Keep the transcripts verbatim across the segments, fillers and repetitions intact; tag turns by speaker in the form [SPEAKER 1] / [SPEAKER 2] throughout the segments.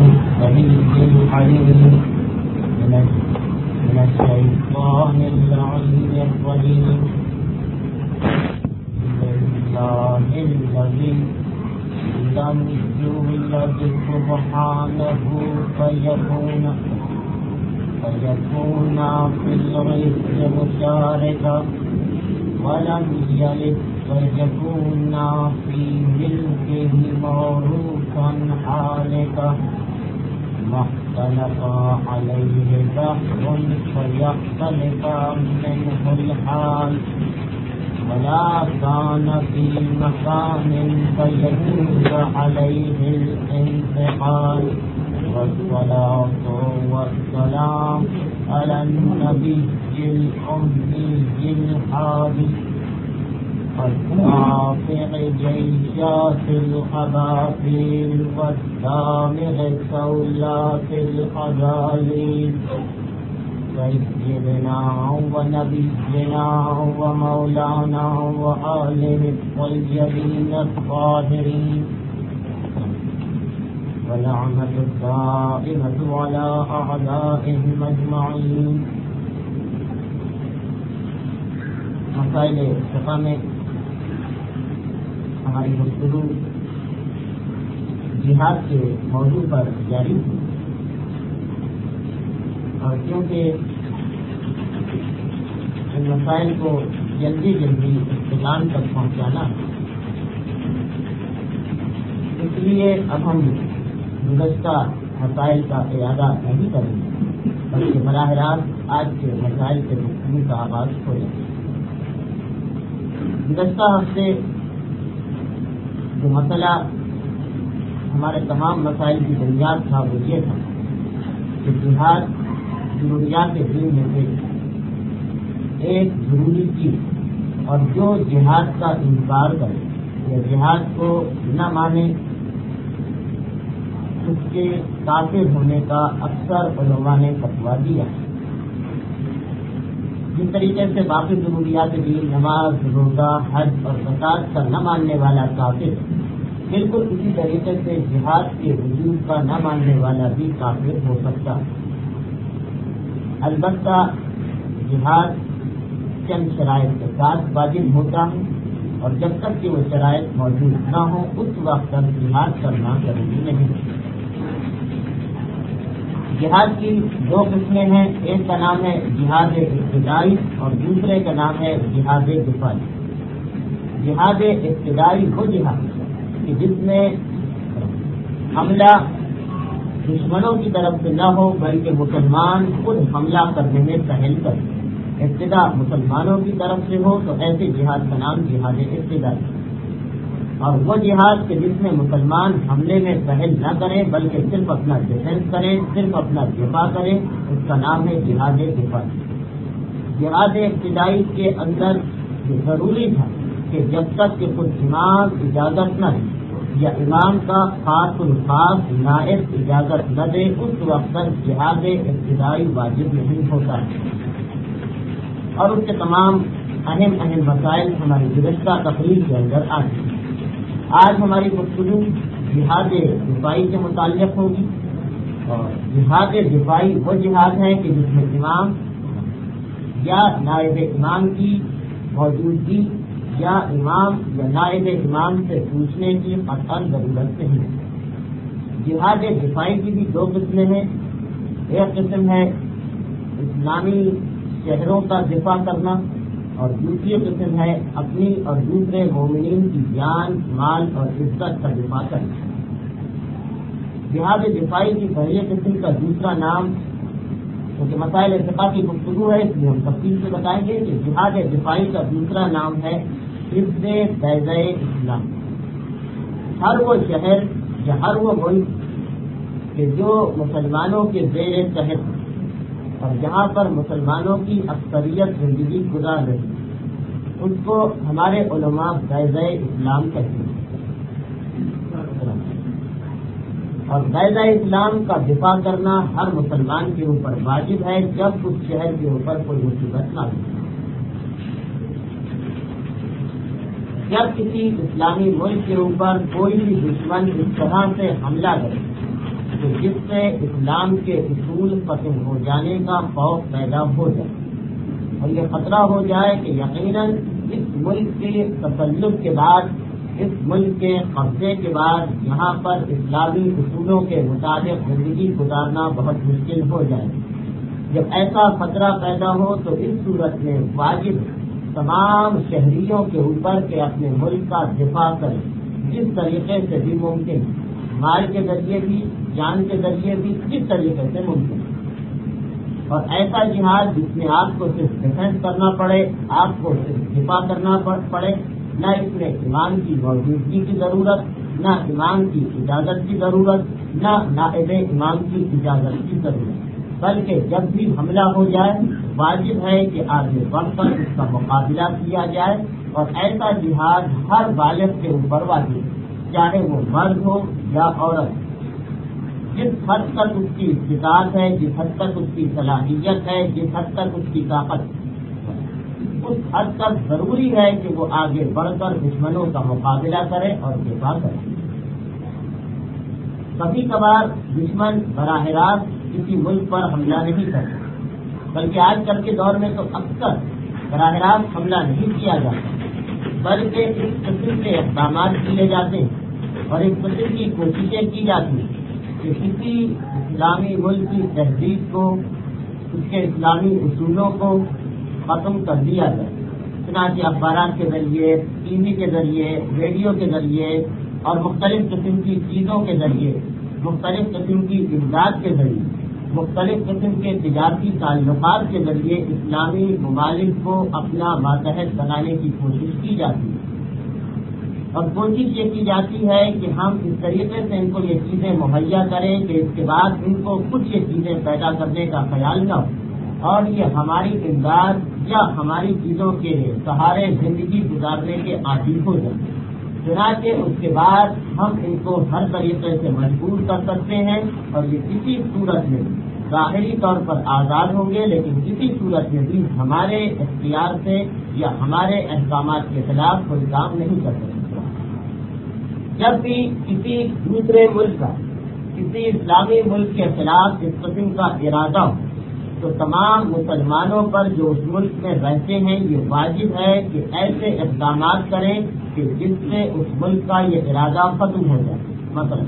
[SPEAKER 1] السميع العليم من الشيطان اللعين الرجيم. لله الذي لم يولد سبحانه فيكون فيكون في الغيث مشاركا ولم يلد فيكون في ملكه موروثا حالكا ما اختلف عليه بحر فيختلف منه الحال ولا كان في مكان فيجوز عليه الانتقال. والصلاة والسلام على النبي الأمي الهادي الرافع جيشات الأباطيل والدامغ سولات الأذاليل سيدنا ونبينا ومولانا وآله الطيبين الطاهرين ولعنة الدائمة على أعدائهم أجمعين. مسائل فقہ میں ہماری گفتگو جہاد کے موضوع پر جاری ہے، اور کیونکہ ان مسائل کو جلدی جلدی اختتام تک پہنچانا ہے، اس لیے اب ہم گزشتہ مسائل کا اعادہ نہیں کریں گے، بلکہ براہ راست آج کے مسائل سے گفتگو کا آغاز ہو جائے. گزشتہ ہفتے جو مسئلہ ہمارے تمام مسائل کی بنیاد تھا وہ یہ تھا کہ جہاد ضروریات دین میں سے ایک ضروری چیز، اور جو جہاد کا انکار کرے یا جہاد کو نہ مانے اس کے کافر ہونے کا اکثر علماء نے فتویٰ دیا. جس طریقے سے باقی ضروریات دین نماز، روزہ، حج اور زکوٰۃ کا نہ ماننے والا کافر، بالکل اسی طریقے سے جہاد کے وجود کا نہ ماننے والا بھی کافر ہو سکتا ہے. البتہ جہاد چند شرائط کے ساتھ واجب ہوتا ہے، اور جب تک کہ وہ شرائط موجود نہ ہوں اس وقت تک جہاد کرنا ضروری نہیں. جہاد کی دو قسمیں ہیں، ایک کا نام ہے جہاد ابتدائی اور دوسرے کا نام ہے جہاد دفاعی. جہاد ابتدائی وہ جہاد کہ جس میں حملہ دشمنوں کی طرف سے نہ ہو بلکہ مسلمان خود حملہ کرنے میں پہل کرے. ابتدا مسلمانوں کی طرف سے ہو تو ایسے جہاد کا نام جہاد ابتدائی. اور وہ جہاد کہ جس میں مسلمان حملے میں پہل نہ کریں بلکہ صرف اپنا ڈیفینس کریں، صرف اپنا دفاع کریں، اس کا نام ہے جہاد دفاعی. جہاد ابتدائی کے اندر یہ ضروری تھا کہ جب تک کہ خود امام اجازت نہ دے یا امام کا خاص الخاص نائب اجازت نہ دے اس وقت تک جہاد ابتدائی واجب نہیں ہوتا ہے. اور اس کے تمام اہم اہم مسائل ہماری گزشتہ تقریر کے اندر آ چکے. آج ہماری گفتگو جہاد دفاعی کے متعلق ہوگی، اور جہاد دفاعی وہ جہاد ہے کہ جس میں امام یا نائب امام کی موجودگی یا امام یا نائب امام سے پوچھنے کی قطعاً ضرورت نہیں. جہاد دفاعی کی بھی دو قسمیں ہیں. ایک قسم ہے اسلامی شہروں کا دفاع کرنا، اور دوسری قسم ہے اپنی اور دوسرے مومنین کی جان، مال اور عزت کا دفاع کرنا. جہاد دفاعی کی پہلی قسم کا دوسرا نام، کیونکہ مسائل فقہ کی گفتگو ہے اس لیے ہم تفصیل سے بتائیں گے کہ جہاد دفاعی کا دوسرا نام ہے حفظ بیضۂ اسلام. ہر وہ شہر یا ہر وہ ملک کہ جو مسلمانوں کے زیر تحت اور جہاں پر مسلمانوں کی اکثریت زندگی گزار رہی اس کو ہمارے علماء بیضۂ اسلام کہتے ہیں. اور بیضۂ اسلام کا دفاع کرنا ہر مسلمان کے اوپر واجب ہے جب اس شہر کے اوپر کوئی مصیبت نہ ہو. جب کسی اسلامی ملک کے اوپر کوئی بھی دشمن اس طرح سے حملہ کرے تو جس سے اسلام کے اصول ختم ہو جانے کا خوف پیدا ہو جائے، اور یہ خطرہ ہو جائے کہ یقیناً اس ملک کے تسلط کے بعد، اس ملک کے قبضے کے بعد یہاں پر اسلامی اصولوں کے مطابق زندگی گزارنا بہت مشکل ہو جائے۔ جب ایسا خطرہ پیدا ہو تو اس صورت میں واجب تمام شہریوں کے اوپر کہ اپنے ملک کا دفاع کریں، جس طریقے سے بھی ممکن، مال کے ذریعے بھی، جان کے ذریعے بھی، جس طریقے سے ممکن، اور ایسا جہاد جس میں آپ کو صرف ڈیفینس کرنا پڑے، آپ کو صرف دفاع کرنا پڑے، نہ اس میں امام کی موجودگی کی ضرورت، نہ امام کی اجازت کی ضرورت، نہ نائب امام کی اجازت کی ضرورت، بلکہ جب بھی حملہ ہو جائے واجب ہے کہ آگے بڑھ کر اس کا مقابلہ کیا جائے، اور ایسا جہاد ہر بالغ کے اوپر واجب ہے، چاہے وہ مرد ہو یا عورت، جس حد تک اس کی استطاعت ہے، جس حد تک اس کی صلاحیت ہے، جس حد تک اس کی طاقت ہے، اس حد تک ضروری ہے کہ وہ آگے بڑھ کر دشمنوں کا مقابلہ کرے اور دفاع کرے۔ کبھی کبھار دشمن براہ راست کسی ملک پر حملہ نہیں کرتا، بلکہ آج کل کے دور میں تو اکثر براہ راست حملہ نہیں کیا جاتا، بلکہ اس قسم کے اقدامات کیے جاتے ہیں اور اس قسم کی کوششیں کی جاتی ہیں کہ کسی اسلامی ملک کی تہذیب کو، اس کے اسلامی اصولوں کو ختم کر دیا جائے، چنانچہ اخبارات کے ذریعے، ٹی وی کے ذریعے، ریڈیو کے ذریعے اور مختلف قسم کی چیزوں کے ذریعے، مختلف قسم کی امداد کے ذریعے، مختلف قسم کے تجارتی تعلقات کے ذریعے اسلامی ممالک کو اپنا ماتحت بنانے کی کوشش کی جاتی ہے، اور کوشش یہ کی جاتی ہے کہ ہم اس طریقے سے ان کو یہ چیزیں مہیا کریں کہ اس کے بعد ان کو کچھ یہ چیزیں پیدا کرنے کا خیال نہ ہو اور یہ ہماری امداد یا ہماری چیزوں کے سہارے زندگی گزارنے کے عادی ہو جائیں، چنانچہ اس کے بعد ہم ان کو ہر طریقے سے مجبور کر سکتے ہیں، اور یہ کسی صورت میں ظاہری طور پر آزاد ہوں گے، لیکن کسی صورت میں بھی ہمارے اختیار سے یا ہمارے احکامات کے خلاف کوئی کام نہیں کر سکتے۔ جب بھی کسی دوسرے ملک کا، کسی اسلامی ملک کے خلاف اس قسم کا ارادہ ہو تو تمام مسلمانوں پر جو اس ملک میں رہتے ہیں یہ واجب ہے کہ ایسے اقدامات کریں کہ جس سے اس ملک کا یہ ارادہ ختم ہو جائے۔ مثلا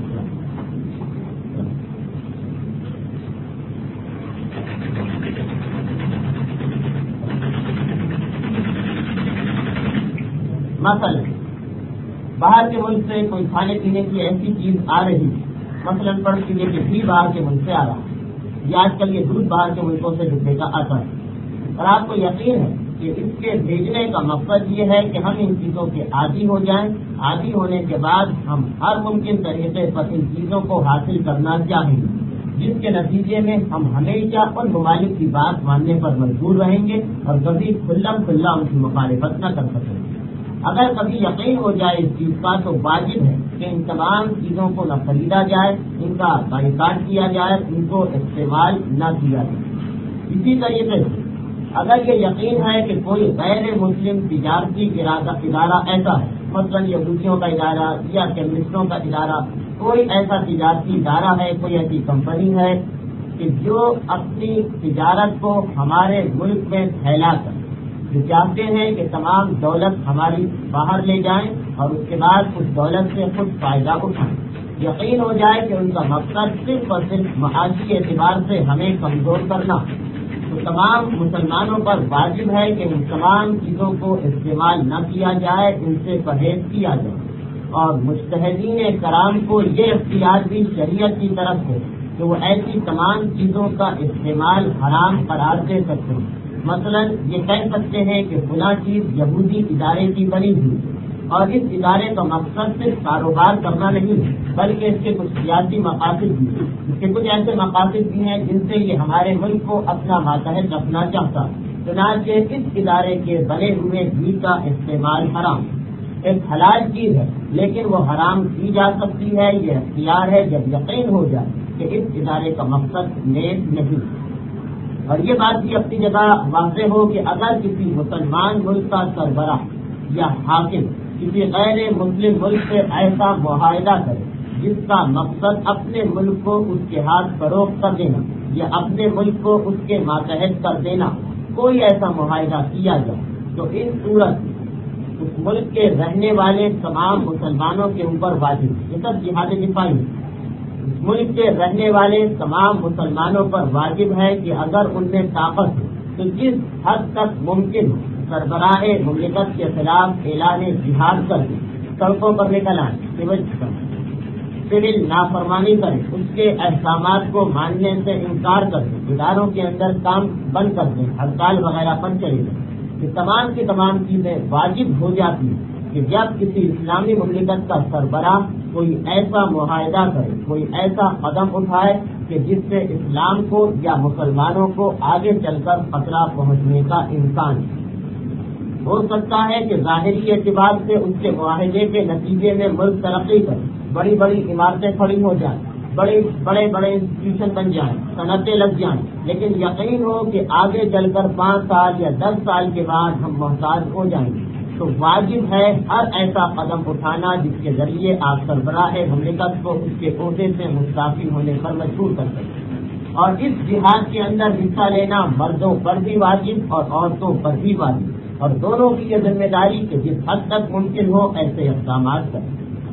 [SPEAKER 1] مثلا باہر کے ملک سے کوئی کھانے پینے کی ایسی چیز آ رہی، مثلا فرض کیجیے کہ گھی باہر کے ملک سے آ رہا، یا آج کل یہ دودھ باہر کے ملکوں سے ڈبے کا آتا ہے، اور آپ کو یقین ہے کہ اس کے بھیجنے کا مقصد یہ ہے کہ ہم ان چیزوں کے عادی ہو جائیں، عادی ہونے کے بعد ہم ہر ممکن طریقے پر ان چیزوں کو حاصل کرنا چاہیں گے، جس کے نتیجے میں ہم ہمیشہ ان ممالک کی بات ماننے پر مجبور رہیں گے اور کبھی کھلم کھلا ان کی مخالفت نہ کر سکیں گے۔ اگر کبھی یقین ہو جائے اس چیز کا تو واجب ہے کہ ان تمام چیزوں کو نہ خریدا جائے، ان کا بائیکاٹ کیا جائے، ان کو استعمال نہ کیا جائے۔ اسی طریقے سے اگر یہ یقین ہے کہ کوئی غیر مسلم تجارتی ادارہ ایسا ہے، مثلا یہودیوں کا ادارہ یا کمیونسٹوں کا ادارہ، کوئی ایسا تجارتی ادارہ ہے، کوئی ایسی کمپنی ہے کہ جو اپنی تجارت کو ہمارے ملک میں پھیلا کر جو چاہتے ہیں کہ تمام دولت ہماری باہر لے جائیں اور اس کے بعد اس دولت سے خود فائدہ اٹھائیں، یقین ہو جائے کہ ان کا مقصد صرف اور صرف معاشی اعتبار سے ہمیں کمزور کرنا، تو تمام مسلمانوں پر واجب ہے کہ ان تمام چیزوں کو استعمال نہ کیا جائے، ان سے پرہیز کیا جائے، اور مجتہدین کرام کو یہ اختیار بھی شریعت کی طرف سے کہ وہ ایسی تمام چیزوں کا استعمال حرام قرار دے سکتے ہیں۔ مثلا یہ کہہ سکتے ہیں کہ فلاں چیز یہودی ادارے کی بنی ہوئی، اور اس ادارے کا مقصد صرف کاروبار کرنا نہیں بلکہ اس کے کچھ سیاسی مقاصد بھی ہیں، اس کے کچھ ایسے مقاصد بھی ہیں جن سے یہ ہمارے ملک کو اپنا ماتحت رکھنا چاہتا، چنانچہ اس ادارے کے بنے ہوئے گھی کا استعمال حرام، ایک حلال چیز ہے لیکن وہ حرام کی جا سکتی ہے، یہ اختیار ہے جب یقین ہو جائے کہ اس ادارے کا مقصد نیک نہیں۔ اور یہ بات بھی اپنی جگہ واضح ہو کہ اگر کسی مسلمان ملک کا سربراہ یا حاکم کسی غیر مسلم ملک سے ایسا معاہدہ کرے جس کا مقصد اپنے ملک کو اس کے ہاتھ فروخت کر دینا یا اپنے ملک کو اس کے ماتحت کر دینا، کوئی ایسا معاہدہ کیا جائے تو اس صورت اس ملک کے رہنے والے تمام مسلمانوں کے اوپر واجب، یہ سب جہاد دفاعی ہے، اس ملک کے رہنے والے تمام مسلمانوں پر واجب ہے کہ اگر ان میں طاقت ہو تو جس حد تک ممکن ہو سربراہ مملکت کے خلاف اعلان جہاد کر دیں، سڑکوں پر نکل آئیں، سول نافرمانی کریں، اس کے احکامات کو ماننے سے انکار کر دیں، اداروں کے اندر کام بند کر دیں، ہڑتال وغیرہ پر چلے جائیں، یہ تمام کی تمام چیزیں واجب ہو جاتی ہیں کہ جب کسی اسلامی مملکت کا سربراہ کوئی ایسا معاہدہ کرے، کوئی ایسا قدم اٹھائے کہ جس سے اسلام کو یا مسلمانوں کو آگے چل کر خطرہ پہنچنے کا امکان ہو سکتا ہے کہ ظاہری اعتبار سے اس کے معاہدے کے نتیجے میں ملک ترقی کرے، بڑی بڑی عمارتیں کھڑی ہو جائیں، بڑے بڑے بڑے انسٹیٹیوشن بن جائیں، صنعتیں لگ جائیں، لیکن یقین ہو کہ آگے چل کر پانچ سال یا دس سال کے بعد ہم محتاج ہو جائیں گے، تو واجب ہے ہر ایسا قدم اٹھانا جس کے ذریعے آپ سربراہ مملکت کو اس کے عہدے سے مستعفی ہونے پر مجبور کر سکیں۔ اور اس جہاد کے اندر حصہ لینا مردوں پر بھی واجب اور عورتوں پر بھی واجب، اور دونوں کی یہ ذمہ داری کہ جس حد تک ممکن ہو ایسے اقدامات کریں۔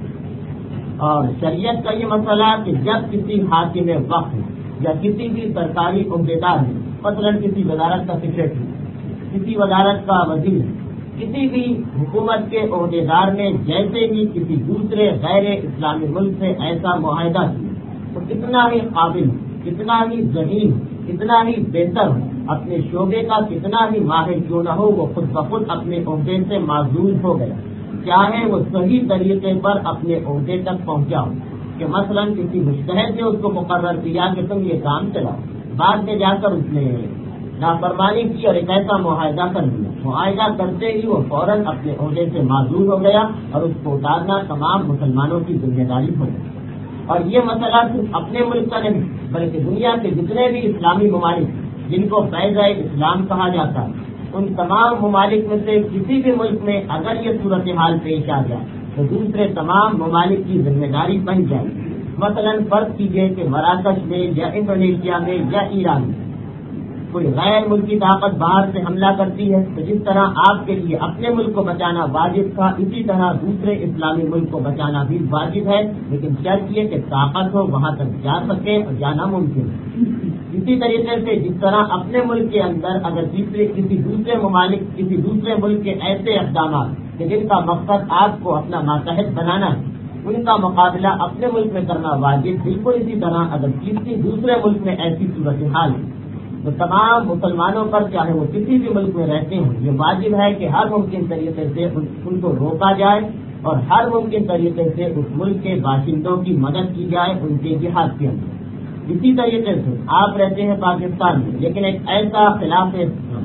[SPEAKER 1] اور شریعت کا یہ مسئلہ کہ جب کسی حاکم وقت یا کسی بھی سرکاری عہدیدار ہے، مثلاً کسی وزارت کا سیکرٹری، کسی وزارت کا وزیر، کسی بھی حکومت کے عہدیدار نے جیسے ہی کسی دوسرے غیر اسلامی ملک سے ایسا معاہدہ کیا تو کتنا ہی قابل، کتنا ہی ذہین، کتنا ہی بہتر ہو، اپنے شعبے کا کتنا ہی ماہر کیوں نہ ہو، وہ خود بخود اپنے عہدے سے معزول ہو گیا، چاہے وہ صحیح طریقے پر اپنے عہدے تک پہنچا ہو کہ مثلاً کسی مجتہد نے اس کو مقرر کیا کہ تم یہ کام چلاؤ، بعد میں جا کر اس نے نافرمانی کی اور ایک ایسا معاہدہ کر دیا، معاہدہ کرتے ہی وہ فوراً اپنے عہدے سے معزول ہو گیا اور اس کو اتارنا تمام مسلمانوں کی ذمہ داری ہو گئی۔ اور یہ مسئلہ صرف اپنے ملک کا نہیں بلکہ دنیا کے جتنے بھی اسلامی ممالک جن کو فیض اسلام کہا جاتا ہے، ان تمام ممالک میں سے کسی بھی ملک میں اگر یہ صورتحال پیش آ جائے تو دوسرے تمام ممالک کی ذمہ داری بن جائے۔ مثلاً فرض کیجیے کہ مراکش میں یا انڈونیشیا میں یا ایران میں کوئی غیر ملکی طاقت باہر سے حملہ کرتی ہے تو جس طرح آپ کے لیے اپنے ملک کو بچانا واجب تھا، اسی طرح دوسرے اسلامی ملک کو بچانا بھی واجب ہے، لیکن شرط یہ کہ طاقت ہو، وہاں تک جا سکے اور جانا ممکن ہے۔ اسی طریقے سے جس طرح اپنے ملک کے اندر اگر تیسرے کسی دوسرے ممالک کسی دوسرے ملک کے ایسے اقدامات کہ جن کا مقصد آپ کو اپنا ماتحت بنانا ہے، ان کا مقابلہ اپنے ملک میں کرنا واجب، بالکل اسی طرح اگر کسی دوسرے ملک میں ایسی صورتحال ہے تو تمام مسلمانوں پر چاہے وہ کسی بھی ملک میں رہتے ہوں یہ واجب ہے کہ ہر ممکن طریقے سے ان کو روکا جائے اور ہر ممکن طریقے سے اس ملک کے باشندوں کی مدد کی جائے ان کے جہاد کے اندر۔ اسی طریقے سے آپ رہتے ہیں پاکستان میں، لیکن ایک ایسا خلاف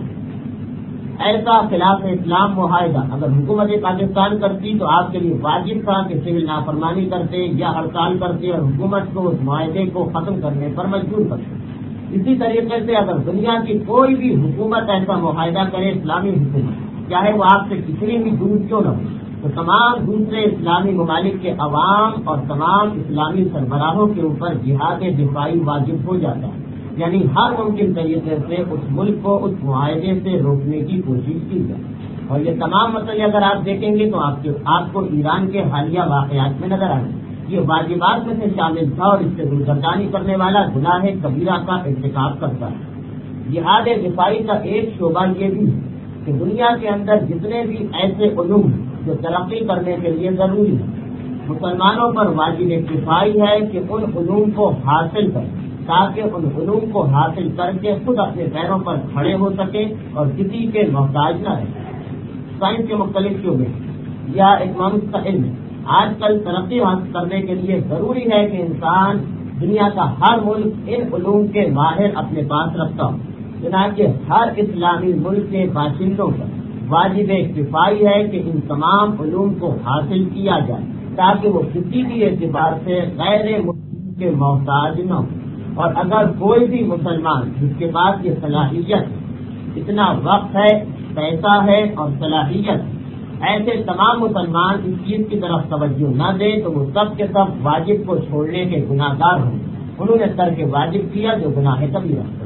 [SPEAKER 1] ایسا خلاف اسلام معاہدہ اگر حکومت پاکستان کرتی تو آپ کے لیے واجب تھا کہ سول نافرمانی کرتے یا ہڑتال کرتے اور حکومت کو اس معاہدے کو ختم کرنے پر مجبور کرتے۔ اسی طریقے سے اگر دنیا کی کوئی بھی حکومت ایسا معاہدہ کرے، اسلامی حکومت، چاہے وہ آپ سے کتنی بھی دور کیوں نہ ہو، تو تمام دوسرے اسلامی ممالک کے عوام اور تمام اسلامی سربراہوں کے اوپر جہاد دفاعی واجب ہو جاتا ہے، یعنی ہر ممکن طریقے سے اس ملک کو اس معاہدے سے روکنے کی کوشش کی جائے۔ اور یہ تمام مسئلے اگر آپ دیکھیں گے تو آپ آپ کو ایران کے حالیہ واقعات میں نظر آئیں گے۔ یہ واجبات میں سے شامل تھا اور اس سے دلگردانی کرنے والا گناہ کبیرہ کا ارتکاب کرتا ہے۔ جہاد دفاعی کا ایک شعبہ یہ بھی ہے کہ دنیا کے اندر جتنے بھی ایسے علوم جو ترقی کرنے کے لیے ضروری ہیں، مسلمانوں پر واجب کفایہ ہے کہ ان علوم کو حاصل کریں تاکہ ان علوم کو حاصل کر کے خود اپنے پیروں پر کھڑے ہو سکیں اور کسی کے محتاج نہ رہیں۔ سائنس کے مختلف شعبے یا اکنامکس کا علم آج کل ترقی حاصل کرنے کے لیے ضروری ہے کہ انسان دنیا کا ہر ملک ان علوم کے ماہر اپنے پاس رکھتا ہو، چنانچہ ہر اسلامی ملک کے باشندوں پر واجب کفایہ ہے کہ ان تمام علوم کو حاصل کیا جائے تاکہ وہ کسی بھی اعتبار سے غیر مسلم کے محتاج نہ ہو۔ اور اگر کوئی بھی مسلمان جس کے پاس یہ صلاحیت اتنا وقت ہے، پیسہ ہے اور صلاحیت ایسے تمام مسلمان اس چیز کی طرف توجہ نہ دیں تو وہ سب کے سب واجب کو چھوڑنے کے گناہ گار ہوں. انہوں نے ترک واجب کیا جو گناہ کبیرہ ہے.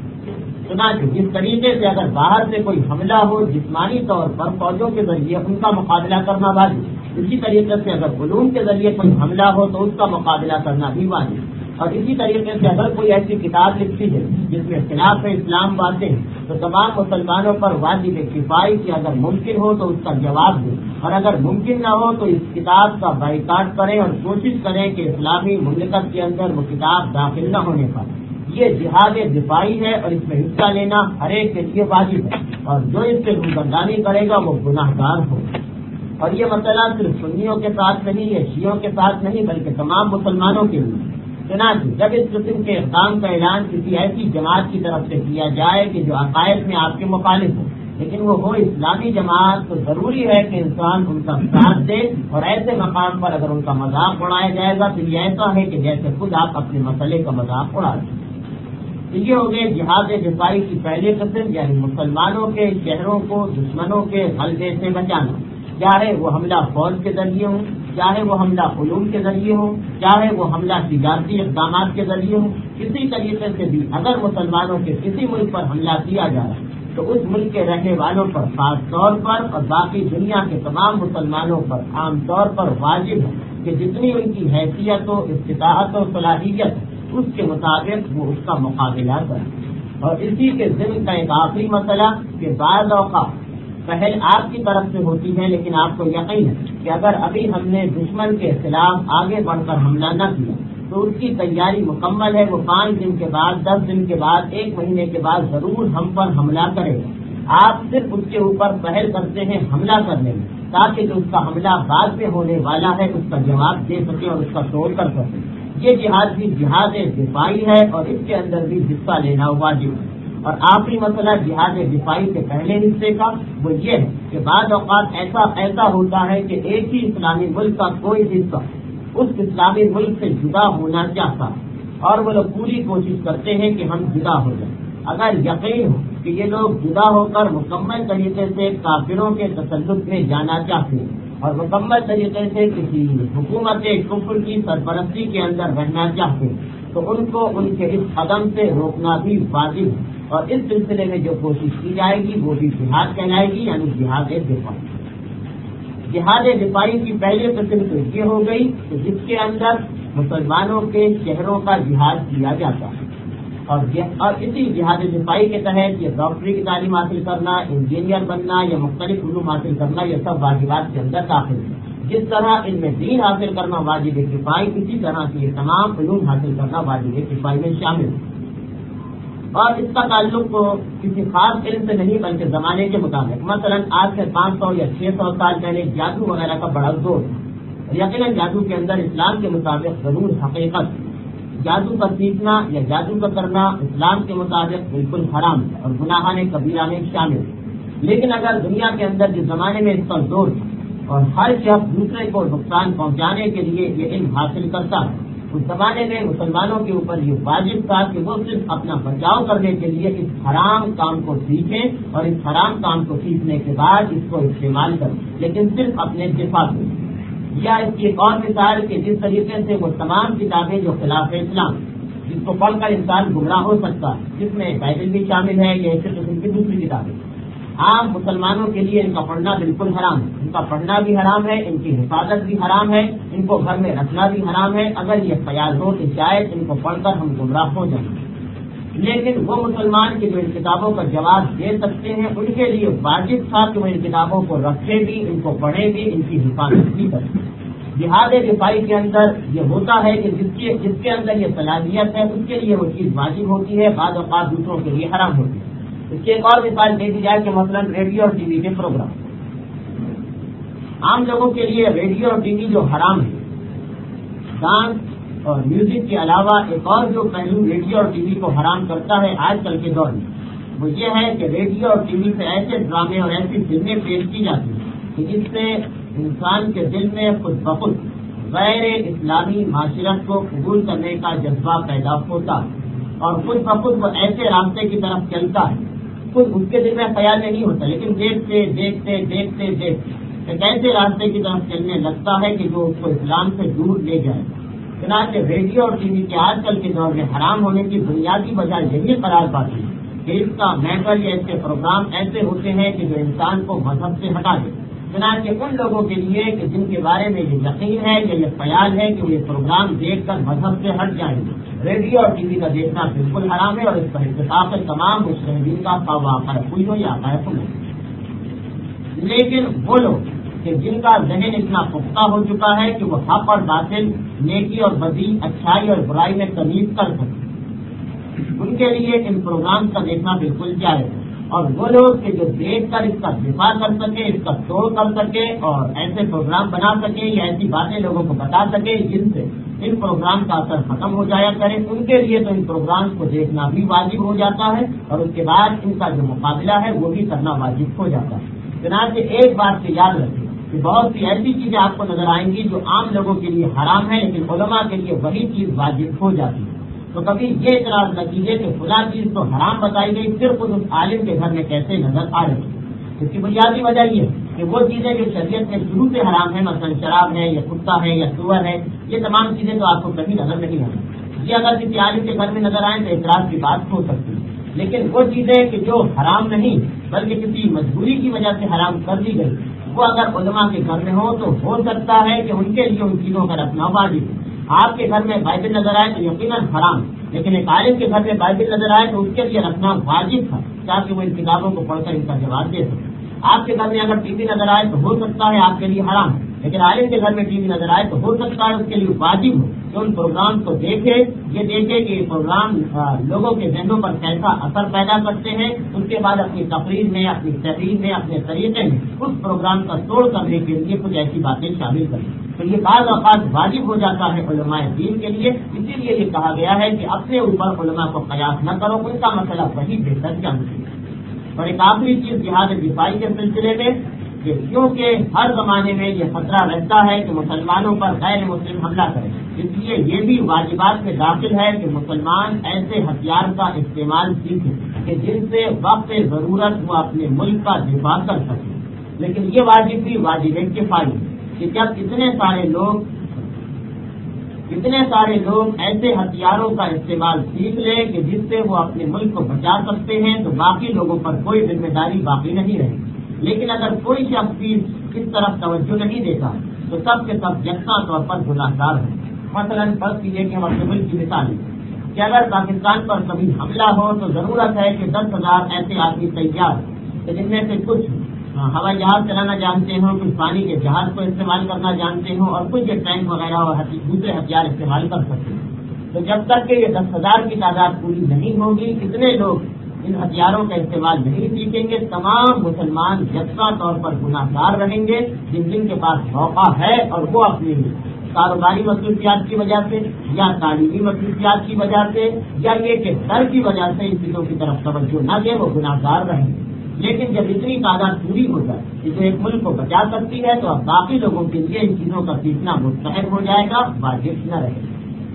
[SPEAKER 1] چنانچہ جس طریقے سے اگر باہر سے کوئی حملہ ہو جسمانی طور پر فوجوں کے ذریعے ان کا مقابلہ کرنا واجب, اسی طریقے سے اگر علوم کے ذریعے کوئی حملہ ہو تو اس کا مقابلہ کرنا بھی واجب. اور اسی طریقے سے اگر کوئی ایسی کتاب لکھی ہے جس میں خلاف اسلام باتیں ہیں تو تمام مسلمانوں پر واجب کفایہ کہ اگر ممکن ہو تو اس کا جواب دیں, اور اگر ممکن نہ ہو تو اس کتاب کا بائیکاٹ کریں اور کوشش کریں کہ اسلامی مملکت کے اندر وہ کتاب داخل نہ ہونے پائے. یہ جہاد دفاعی ہے اور اس میں حصہ لینا ہر ایک کے لیے واجب ہے, اور جو اس سے روگردانی کرے گا وہ گناہ گار ہو. اور یہ مسئلہ صرف سنیوں کے ساتھ نہیں ہے, شیعوں کے ساتھ نہیں, بلکہ تمام مسلمانوں کے لیے. چنانچہ جب اس قسم کے اقدام کا اعلان کسی ایسی جماعت کی طرف سے کیا جائے کہ جو عقائد میں آپ کے مخالف ہو لیکن وہ ہو اسلامی جماعت, تو ضروری ہے کہ انسان ان کا ساتھ دے, اور ایسے مقام پر اگر ان کا مذاق اڑایا جائے گا تو یہ ایسا ہے کہ جیسے خود آپ اپنے مسئلے کا مذاق اڑا دیں. یہ ہو گئے جہاد دفاعی کی پہلی قسم, یعنی مسلمانوں کے شہروں کو دشمنوں کے غلبے سے بچانا, چاہے وہ حملہ فوج کے ذریعے ہوں, چاہے وہ حملہ علوم کے ذریعے ہوں, چاہے وہ حملہ تجارتی اقدامات کے ذریعے ہوں. کسی طریقے سے بھی اگر مسلمانوں کے کسی ملک پر حملہ کیا جا رہا ہے تو اس ملک کے رہنے والوں پر خاص طور پر اور باقی دنیا کے تمام مسلمانوں پر عام طور پر واجب ہے کہ جتنی ان کی حیثیت و استطاعت و صلاحیت اس کے مطابق وہ اس کا مقابلہ کریں. اور اسی کے ضمن کا ایک آخری مسئلہ کہ بعض اوقات پہل آپ کی طرف سے ہوتی ہے, لیکن آپ کو یقین ہے کہ اگر ابھی ہم نے دشمن کے خلاف آگے بڑھ کر حملہ نہ کیا تو اس کی تیاری مکمل ہے, وہ پانچ دن کے بعد, دس دن کے بعد, ایک مہینے کے بعد ضرور ہم پر حملہ کرے گا. آپ صرف اس کے اوپر پہل کرتے ہیں حملہ کرنے میں, تاکہ جو اس کا حملہ بعد میں ہونے والا ہے اس کا جواب دے سکے اور اس کا توڑ کر سکے. یہ جہاد بھی جہاد دفاعی ہے اور اس کے اندر بھی حصہ لینا واجب ہے. اور آخری مسئلہ جہاد دفاعی کے پہلے حصے کا وہ یہ ہے کہ بعض اوقات ایسا ایسا ہوتا ہے کہ ایک ہی اسلامی ملک کا کوئی حصہ اس اسلامی ملک سے جدا ہونا چاہتا ہے اور وہ لوگ پوری کوشش کرتے ہیں کہ ہم جدا ہو جائیں. اگر یقین ہو کہ یہ لوگ جدا ہو کر مکمل طریقے سے کافروں کے تسلط میں جانا چاہتے ہیں اور مکمل طریقے سے کسی حکومت کفر کی سرپرستی کے اندر رہنا چاہتے ہیں تو ان کو ان کے اس قدم سے روکنا بھی واجب ہے. اور اس سلسلے میں جو کوشش کی جائے گی وہ بھی جہاد کہلائے گی, یعنی جہاد دفاعی. جہاد دفاعی کی پہلی قسم تو یہ ہو گئی کہ جس کے اندر مسلمانوں کے شہروں کا جہاد کیا جاتا ہے, اور اور اسی جہاد دفاعی کے تحت یہ ڈاکٹری کی تعلیم حاصل کرنا, انجینئر بننا یا مختلف علوم حاصل کرنا, یہ سب واجبات کے اندر داخل ہے. جس طرح ان میں دین حاصل کرنا واجب کفایہ, اسی طرح سے یہ تمام علوم حاصل کرنا واجب کفایہ میں شامل ہے. اور اس کا تعلق کسی خاص علم سے نہیں بلکہ زمانے کے مطابق. مثلا آج سے پانچ سو یا چھ سو سال پہلے جادو وغیرہ کا بڑا زور تھا. یقیناً جادو کے اندر اسلام کے مطابق ضرور حقیقت, جادو کا سیکھنا یا جادو کا کرنا اسلام کے مطابق بالکل حرام ہے اور گناہان کبیرہ میں شامل ہے. لیکن اگر دنیا کے اندر جس زمانے میں اس پر زور تھا اور ہر شخص دوسرے کو نقصان پہنچانے کے لیے یہ علم حاصل کرتا ہے, اس زمانے میں مسلمانوں کے اوپر یہ واجب تھا کہ وہ صرف اپنا بچاؤ کرنے کے لیے اس حرام کام کو سیکھیں اور اس حرام کام کو سیکھنے کے بعد اس کو استعمال کریں, لیکن صرف اپنے دفاع میں. یا اس کی ایک اور مثال کہ جس طریقے سے وہ تمام کتابیں جو خلاف اسلام جس کو پڑھ کر انسان گمراہ ہو سکتا ہے, جس میں بائبل بھی شامل ہے یا اسی قسم کی دوسری کتابیں, عام مسلمانوں کے لیے ان کا پڑھنا بالکل حرام ہے. ان کا پڑھنا بھی حرام ہے, ان کی حفاظت بھی حرام ہے, ان کو گھر میں رکھنا بھی حرام ہے. اگر یہ خیال ہو کہ شاید ان کو پڑھ کر ہم گمراہ ہو جائیں, لیکن وہ مسلمان کے جو ان کتابوں کا جواب دے سکتے ہیں ان کے لیے واجب تھا کہ وہ ان کتابوں کو رکھے بھی, ان کو پڑھے بھی, ان کی حفاظت بھی کریں. جہاد دفاعی کے اندر یہ ہوتا ہے کہ جس کے جس کے اندر یہ صلاحیت ہے اس کے لیے وہ چیز واجب ہوتی ہے, بعض اوقات دوسروں کے لیے حرام ہوتی ہے. اس کی ایک اور مثال دے دی جائے کہ مثلا ریڈیو اور ٹی وی کے پروگرام, عام لوگوں کے لیے ریڈیو اور ٹی وی جو حرام ہے, ڈانس اور میوزک کے علاوہ ایک اور جو پہلو ریڈیو اور ٹی وی کو حرام کرتا ہے آج کل کے دور میں, وہ یہ ہے کہ ریڈیو اور ٹی وی سے ایسے ڈرامے اور ایسی فلمیں پیش کی جاتی ہیں کہ جس سے انسان کے دل میں خود بخود غیر اسلامی معاشرت کو قبول کرنے کا جذبہ پیدا ہوتا ہے اور خود بخود وہ ایسے راستے کی طرف چلتا ہے, خود اس کے دل میں خیال نہیں ہوتا, لیکن دیکھتے دیکھتے دیکھتے دیکھتے ایک ایسے راستے کی طرف چلنے لگتا ہے کہ جو اس کو اسلام سے دور لے جائے. چنانچہ ریڈیو اور ٹی وی کے آج کل کے دور میں حرام ہونے کی بنیادی وجہ یہی قرار پاتی ہے کہ اس کا میٹر یا اس کے پروگرام ایسے ہوتے ہیں کہ جو انسان کو مذہب سے ہٹا دے. چنانچہ ان لوگوں کے لیے کہ جن کے بارے میں یہ یقین ہے یا یہ خیال ہے کہ وہ یہ پروگرام دیکھ کر مذہب سے ہٹ جائیں گے، ریڈیو اور ٹی وی کا دیکھنا بالکل حرام ہے اور اس پر اتفاق تمام مشرحین کا خواہ کوئی ہو یا عقائد ہو. لیکن وہ لوگ کہ جن کا ذہن اتنا پختہ ہو چکا ہے کہ وہ حق اور باطل، نیکی اور بدی، اچھائی اور برائی میں تمیز کر سکتے، ان کے لیے ان پروگرام کا دیکھنا بالکل جائز ہے. اور وہ لوگ کہ جو دیکھ کر اس کا دفاع کر سکے، اس کا توڑ کر سکے اور ایسے پروگرام بنا سکے یا ایسی باتیں لوگوں کو بتا سکے جن سے ان پروگرام کا اثر ختم ہو جایا کرے، ان کے لیے تو ان پروگرام کو دیکھنا بھی واجب ہو جاتا ہے اور اس کے بعد ان کا جو مقابلہ ہے وہ بھی کرنا واجب ہو جاتا ہے. چنانچہ ایک بات کو یاد رکھیں کہ بہت سی ایسی چیزیں آپ کو نظر آئیں گی جو عام لوگوں کے لیے حرام ہے لیکن علماء کے لیے وہی چیز واجب ہو جاتی ہے. تو کبھی یہ اعتراض نہ کیجیے کہ فلاں چیز تو حرام بتائی گئی، صرف اس عالم کے گھر میں کیسے نظر آ رہی ہے. اس کی بنیادی وجہ یہ ہے کہ وہ چیزیں جو شریعت میں شروع سے حرام ہیں، مثلا شراب ہے یا کتا ہے یا سور ہے، یہ تمام چیزیں تو آپ کو کبھی نظر نہیں آئیں. یہ اگر کسی عالم کے گھر میں نظر آئیں تو اعتراض کی بات ہو سکتی ہے. لیکن وہ چیزیں کہ جو حرام نہیں بلکہ کسی مجبوری کی وجہ سے حرام کر دی گئی، وہ اگر علماء کے گھر میں ہو تو ہو سکتا ہے کہ ان کے لیے ان چیزوں کا رکھنا واجب ہے. آپ کے گھر میں بائبل نظر آئے تو یقیناً حرام، لیکن ایک عالم کے گھر میں بائبل نظر آئے تو اس کے لیے رکھنا واجب تھا تاکہ وہ ان کتابوں کو پڑھ کر ان کا جواب دے سکے. آپ کے گھر میں اگر ٹی وی نظر آئے تو ہو سکتا ہے آپ کے لیے حرام، لیکن عالم کے گھر میں ٹی وی نظر آئے تو ہو سکتا ہے اس کے لیے واجب ہو کہ ان پروگرام کو دیکھے، یہ دیکھے کہ یہ پروگرام لوگوں کے ذہنوں پر کیسا اثر پیدا کرتے ہیں، اس کے بعد اپنی تقریر میں، اپنی تحریر میں، اپنے طریقے میں اس پروگرام کا توڑ کرنے کے لیے کچھ ایسی باتیں شامل کریں. تو یہ بعض اوقات واجب ہو جاتا ہے علماء دین کے لیے. اسی لیے یہ کہا گیا ہے کہ اپنے اوپر علماء کو قیاس نہ کرو، ان کا مسئلہ وہی بہتر جانتے ہیں. اور ایک آخری چیز جہاد دفاعی کے سلسلے میں کہ کیونکہ ہر زمانے میں یہ خطرہ رہتا ہے کہ مسلمانوں پر غیر مسلم حملہ کرے، اس لیے یہ بھی واجبات میں داخل ہے کہ مسلمان ایسے ہتھیار کا استعمال سیکھیں کہ جن سے وقت ضرورت وہ اپنے ملک کا دفاع کر سکیں. لیکن یہ واجب بھی واجب کفایہ کہ جب اتنے سارے لوگ اتنے سارے لوگ ایسے ہتھیاروں کا استعمال سیکھ لیں کہ جس سے وہ اپنے ملک کو بچا سکتے ہیں تو باقی لوگوں پر کوئی ذمہ داری باقی نہیں رہے. لیکن اگر کوئی شخص بھی اس طرف توجہ نہیں دیتا تو سب کے سب یکساں طور پر گناہگار ہیں. مثلاً فرض کیجیے کہ ہم اپنے ملک کی مثال لیں کہ اگر پاکستان پر کبھی حملہ ہو تو ضرورت ہے کہ دس ہزار ایسے آدمی تیار کہ جن میں سے کچھ ہوائی جہاز چلانا جانتے ہوں، کچھ پانی کے جہاز کو استعمال کرنا جانتے ہوں اور کچھ ٹینک وغیرہ اور دوسرے ہتھیار استعمال کر سکتے ہیں. تو جب تک کہ یہ دس ہزار کی تعداد پوری نہیں ہوگی، اتنے لوگ ان ہتھیاروں کا استعمال نہیں سیکھیں گے، تمام مسلمان یکساں طور پر گناہگار رہیں گے جن جن کے پاس موقع ہے اور وہ اپنی کاروباری مصروفیات کی وجہ سے یا تعلیمی مصروفیات کی وجہ سے یا یہ کہ ڈر کی وجہ سے ان چیزوں کی طرف توجہ نہ دے، وہ گناہگار رہیں گے. لیکن جب اتنی تعداد پوری ہو جائے کہ جو ایک ملک کو بچا سکتی ہے تو اب باقی لوگوں کے لیے ان چیزوں کا سیکھنا مستحب ہو جائے گا، واجب نہ رہے.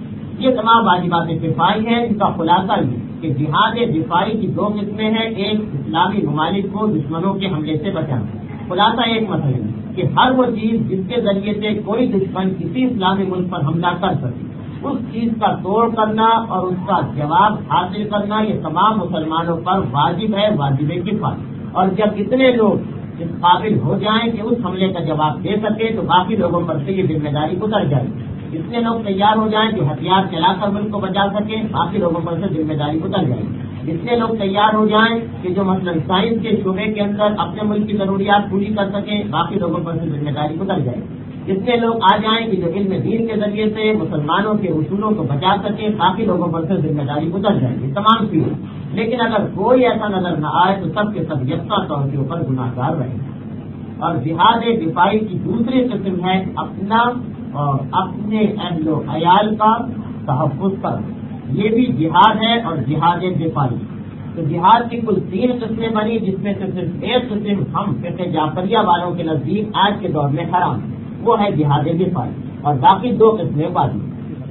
[SPEAKER 1] یہ تمام واجبات دفاعی ہیں، ان کا خلاصہ یہ کہ جہاد دفاعی کی دو قسمیں ہیں. ایک اسلامی ممالک کو دشمنوں کے حملے سے بچانا. خلاصہ ایک مسئلہ ہے کہ ہر وہ چیز جس کے ذریعے سے کوئی دشمن کسی اسلامی ملک پر حملہ کر سکے اس چیز کا توڑ کرنا اور اس کا جواب حاصل کرنا یہ تمام مسلمانوں پر واجب ہے، واجب کفایہ. اور جب اتنے لوگ اس قابل ہو جائیں کہ اس حملے کا جواب دے سکے تو باقی لوگوں پر سے یہ ذمہ داری اتر جائے. اتنے لوگ تیار ہو جائیں جو ہتھیار چلا کر ملک کو بچا سکیں، باقی لوگوں پر سے ذمہ داری اتر جائے. اتنے لوگ تیار ہو جائیں کہ جو مثلاً سائنس کے شعبے کے اندر اپنے ملک کی ضروریات پوری کر سکیں، باقی لوگوں پر سے ذمہ داری اتر جائے. اتنے لوگ آ جائیں کہ جو علم دین کے ذریعے سے مسلمانوں کے اصولوں کو بچا سکیں، باقی لوگوں پر سے ذمہ داری اتر جائے گی. تمام چیزیں. لیکن اگر کوئی ایسا نظر نہ آئے تو سب کے سب یکساں طور کے اوپر گناہگار رہیں گے. اور جہاد دفاعی کی دوسری قسم ہے اپنا اور اپنے اہل و عیال کا تحفظ کرنا. یہ بھی جہاد ہے اور جہاد دفاعی. تو جہاد کی کل تین قسمیں بنی جس میں سے صرف ایک قسم ہم فقہ جعفریہ والوں کے نزدیک آج کے دور میں حرام، وہ ہے جہاد دفاعی، اور باقی دو قسمیں واجب.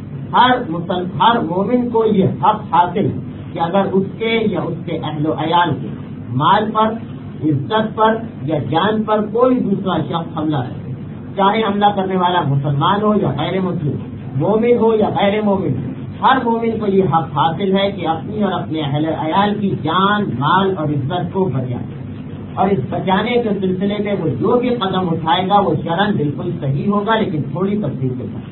[SPEAKER 1] ہر مسلم ہر مومن کو یہ حق حاصل کہ اگر اس کے یا اس کے اہل و عیال کے مال پر عزت پر یا جان پر کوئی دوسرا شخص حملہ کرے، چاہے حملہ کرنے والا مسلمان ہو یا غیر مسلم، مومن ہو یا غیر مومن، ہر مومن کو یہ حق حاصل ہے کہ اپنی اور اپنے اہل عیال کی جان، مال اور عزت کو بچائے، اور اس بچانے کے سلسلے میں وہ جو بھی قدم اٹھائے گا وہ شرعاً بالکل صحیح ہوگا، لیکن تھوڑی تفصیل کے ساتھ۔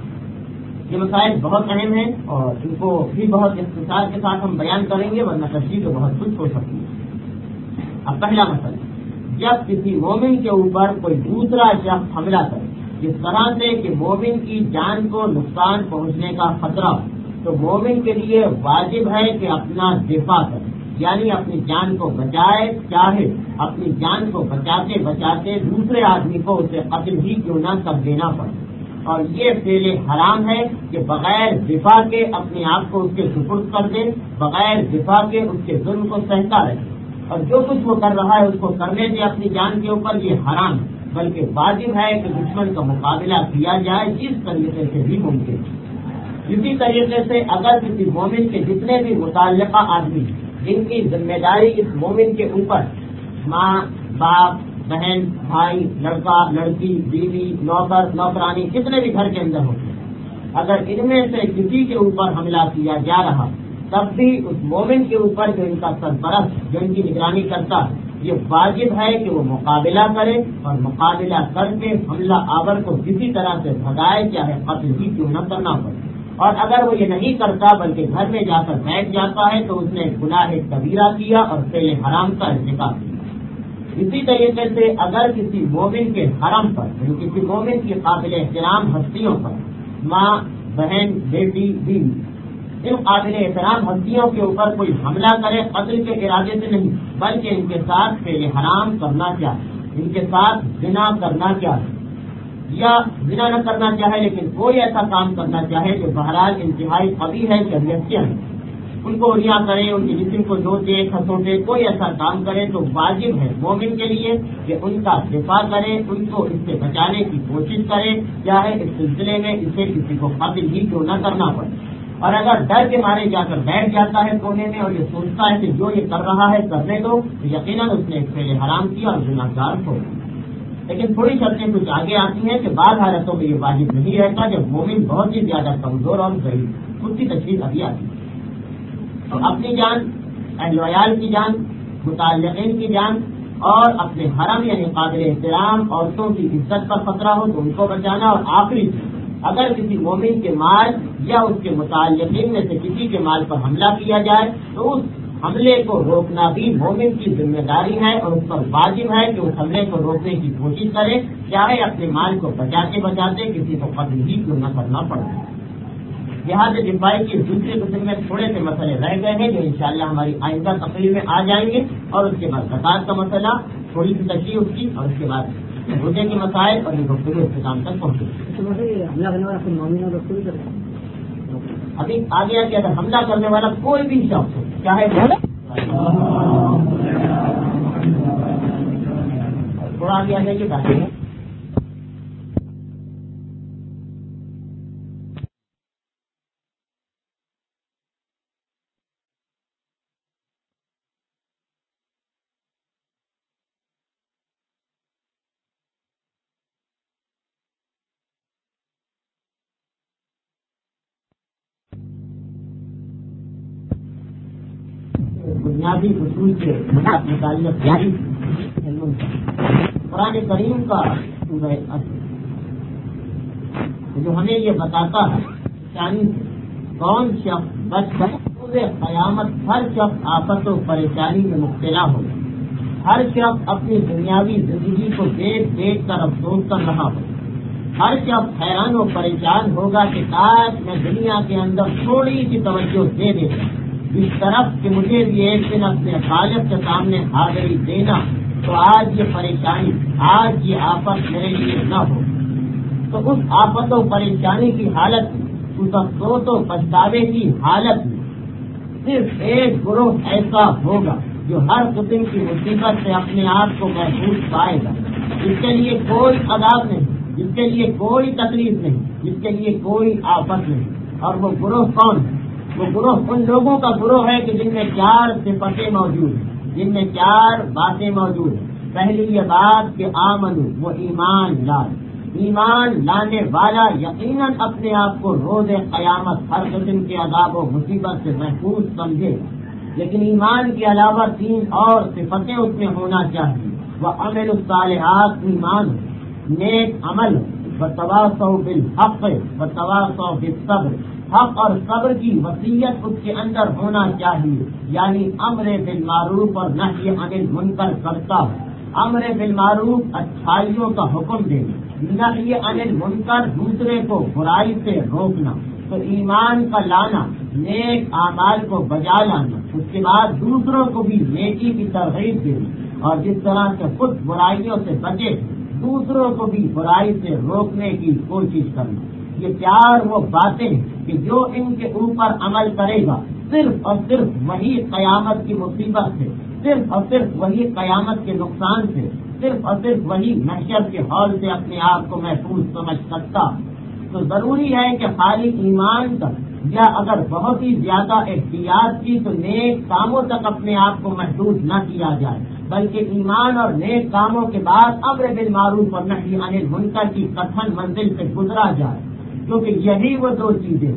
[SPEAKER 1] یہ مسائل بہت اہم ہیں اور ان کو بھی بہت اختصار کے ساتھ ہم بیان کریں گے، ورنہ تشریح تو بہت کچھ ہو سکتی ہے۔ اب پہلا مسئلہ، جب کسی مومن کے اوپر کوئی دوسرا شخص حملہ کرے جس طرح سے کہ مومن کی جان کو نقصان پہنچنے کا خطرہ ہو، تو مومن کے لیے واجب ہے کہ اپنا دفاع کرے، یعنی اپنی جان کو بچائے، چاہے اپنی جان کو بچاتے بچاتے دوسرے آدمی کو اسے قتل ہی کیوں نہ کر دینا پڑے، اور یہ فعل حرام ہے کہ بغیر دفاع کے اپنے آپ کو اس کے سپرد کر دے، بغیر دفاع کے اس کے ظلم کو سہتا رہے، اور جو کچھ وہ کر رہا ہے اس کو کرنے دے اپنی جان کے اوپر، یہ حرام ہے، بلکہ واجب ہے کہ دشمن کا مقابلہ کیا جائے جس طریقے سے بھی ممکن ہے۔ اسی طریقے سے اگر کسی مومن کے جتنے بھی متعلقہ آدمی جن کی ذمہ داری اس مومن کے اوپر ماں، باپ، بہن، بھائی، لڑکا، لڑکی، بیوی، نوکر، نوکرانی، جتنے بھی گھر کے اندر ہوتے ہیں، اگر ان میں سے کسی کے اوپر حملہ کیا جا رہا تب بھی اس مومن کے اوپر جو ان کا سرپرست جو ان کی نگرانی کرتا ہے، یہ واجب ہے کہ وہ مقابلہ کرے، اور مقابلہ کر کے حملہ آور کو کسی طرح سے بھگائے، چاہے قتل ہی کیوں نہ کرنا پڑے، اور اگر وہ یہ نہیں کرتا بلکہ گھر میں جا کر بیٹھ جاتا ہے تو اس نے گناہ کبیرہ کیا اور فعل حرام کا ارتکاب کیا۔ اسی طریقے سے اگر کسی مومن کے حرم پر، یعنی کسی مومن کی قابل احترام ہستیوں پر، ماں، بہن، بیٹی، بیوی، ان قابل احترام ہستیوں کے اوپر کوئی حملہ کرے قتل کے ارادے سے نہیں، بلکہ ان کے ساتھ فعل حرام کرنا چاہے، ان کے ساتھ زنا کرنا چاہے، یا زنا نہ کرنا چاہے لیکن کوئی ایسا کام کرنا چاہے جو بہرحال انتہائی قبیح ہے، شریعت کے اندر، ان کو ریا کرے، ان کے جسم کو نوچے کھسوٹے، کوئی ایسا کام کرے تو واجب ہے مومن کے لیے کہ ان کا دفاع کرے، ان کو اس سے بچانے کی کوشش کرے، چاہے اس سلسلے میں اسے کسی کو قتل ہی کیوں نہ کرنا پڑے، اور اگر ڈر کے مارے جا کر بیٹھ جاتا ہے کونے میں اور یہ سوچتا ہے کہ جو یہ کر رہا ہے کرنے دو، تو یقیناً اس نے ایک فعل حرام کیا اور گناہگار ہو۔ لیکن تھوڑی شرطیں کچھ آگے آتی ہیں کہ بعض حالتوں میں یہ واجب نہیں رہتا جب مومن بہت ہی زیادہ کمزور اور ضعیف، اس کی تشریح ابھی آتی ہے۔ تو اپنی جان، اہل ویال کی جان، متعلقین کی جان، اور اپنے حرم یعنی قابل احترام عورتوں کی عزت پر خطرہ ہو تو ان کو بچانا، اور آخری اگر کسی مومن کے مال یا اس کے متعلقین میں سے کسی کے مال پر حملہ کیا جائے تو اس حملے کو روکنا بھی مومن کی ذمہ داری ہے، اور اس پر واجب ہے کہ اس حملے کو روکنے کی کوشش کرے، چاہے اپنے مال کو بچاتے بچاتے کسی کو قتل ہی کیوں نہ کرنا پڑے۔ لہٰذا دفاعی کی دوسرے قسم میں تھوڑے سے مسئلے رہ گئے ہیں جو انشاءاللہ ہماری آئندہ تقریر میں آ جائیں گے، اور اس کے بعد زکات کا مسئلہ، تھوڑی سی تشریح اس کی، اور اس کے بعد روزے کے مسائل اور یہ گفتگو اختتام تک پہنچے۔
[SPEAKER 2] حملہ کرنے والا مومن اور رسول کرے،
[SPEAKER 1] ابھی آگے کہ اگر حملہ کرنے والا کوئی بھی شخص ہو، چاہے تھوڑا آگے آ جائیے بات۔ بنیادی اصول کے متعلق قرآن کریم کا جو ہمیں یہ بتاتا ہے یعنی کون شخص بچ کر قیامت، ہر شخص آفت و پریشانی میں مبتلا ہو، ہر شخص اپنی دنیاوی زندگی کو دیکھ دیکھ کر افسوس کر رہا ہو، ہر شخص حیران و پریشان ہوگا کہ کاش میں دنیا کے اندر تھوڑی سی توجہ دے دیتا اس طرف کہ مجھے بھی ایک دن اپنے خالق کے سامنے حاضری دینا، تو آج یہ پریشانی، آج یہ آفت میرے لیے نہ ہو۔ تو اس آفت و پریشانی کی حالت میں، اس افسوس و پچھتاوے کی حالت میں صرف ایک گروہ ایسا ہوگا جو ہر قسم کی مصیبت سے اپنے آپ کو محفوظ پائے گا، جس کے لیے کوئی عذاب نہیں، جس کے لیے کوئی تکلیف نہیں، جس کے لیے کوئی آفت نہیں۔ اور وہ گروہ کون ہے؟ وہ گروہ ان لوگوں کا گروہ ہے کہ جن میں چار صفتیں موجود ہیں، جن میں چار باتیں موجود ہیں۔ پہلی یہ بات کہ آمنو وہ ایمان لائے. ایمان لانے والا یقیناً اپنے آپ کو روز قیامت ہر قسم کے عذاب و مصیبت سے محفوظ سمجھے. لیکن ایمان کے علاوہ تین اور صفتیں اس میں ہونا چاہیے. وہ عمل الصالحات ایمان نیک عمل و تواصوا بالحق و تواصوا بالصبر. حق اور صبر کی وصیت اس کے اندر ہونا چاہیے. یعنی امر بالمعروف اور نہی عن المنکر کرتا ہے. امر بالمعروف اچھائیوں کا حکم دینا، نہی عن المنکر دوسرے کو برائی سے روکنا. تو ایمان کا لانا، نیک اعمال کو بجا لانا، اس کے بعد دوسروں کو بھی نیکی کی ترغیب دینا، اور جس طرح سے خود برائیوں سے بچے دوسروں کو بھی برائی سے روکنے کی کوشش کرنا. یہ چار وہ باتیں کہ جو ان کے اوپر عمل کرے گا صرف اور صرف وہی قیامت کی مصیبت سے، صرف اور صرف وہی قیامت کے نقصان سے، صرف اور صرف وہی محشر کے ہال سے اپنے آپ کو محفوظ سمجھ سکتا. تو ضروری ہے کہ خالی ایمان تک یا اگر بہت ہی زیادہ احتیاط کی تو نیک کاموں تک اپنے آپ کو محدود نہ کیا جائے، بلکہ ایمان اور نیک کاموں کے بعد امر بالمعروف اور نہی عن المنکر کی کٹھن منزل سے گزرا جائے. کیونکہ یہی وہ دو چیزیں،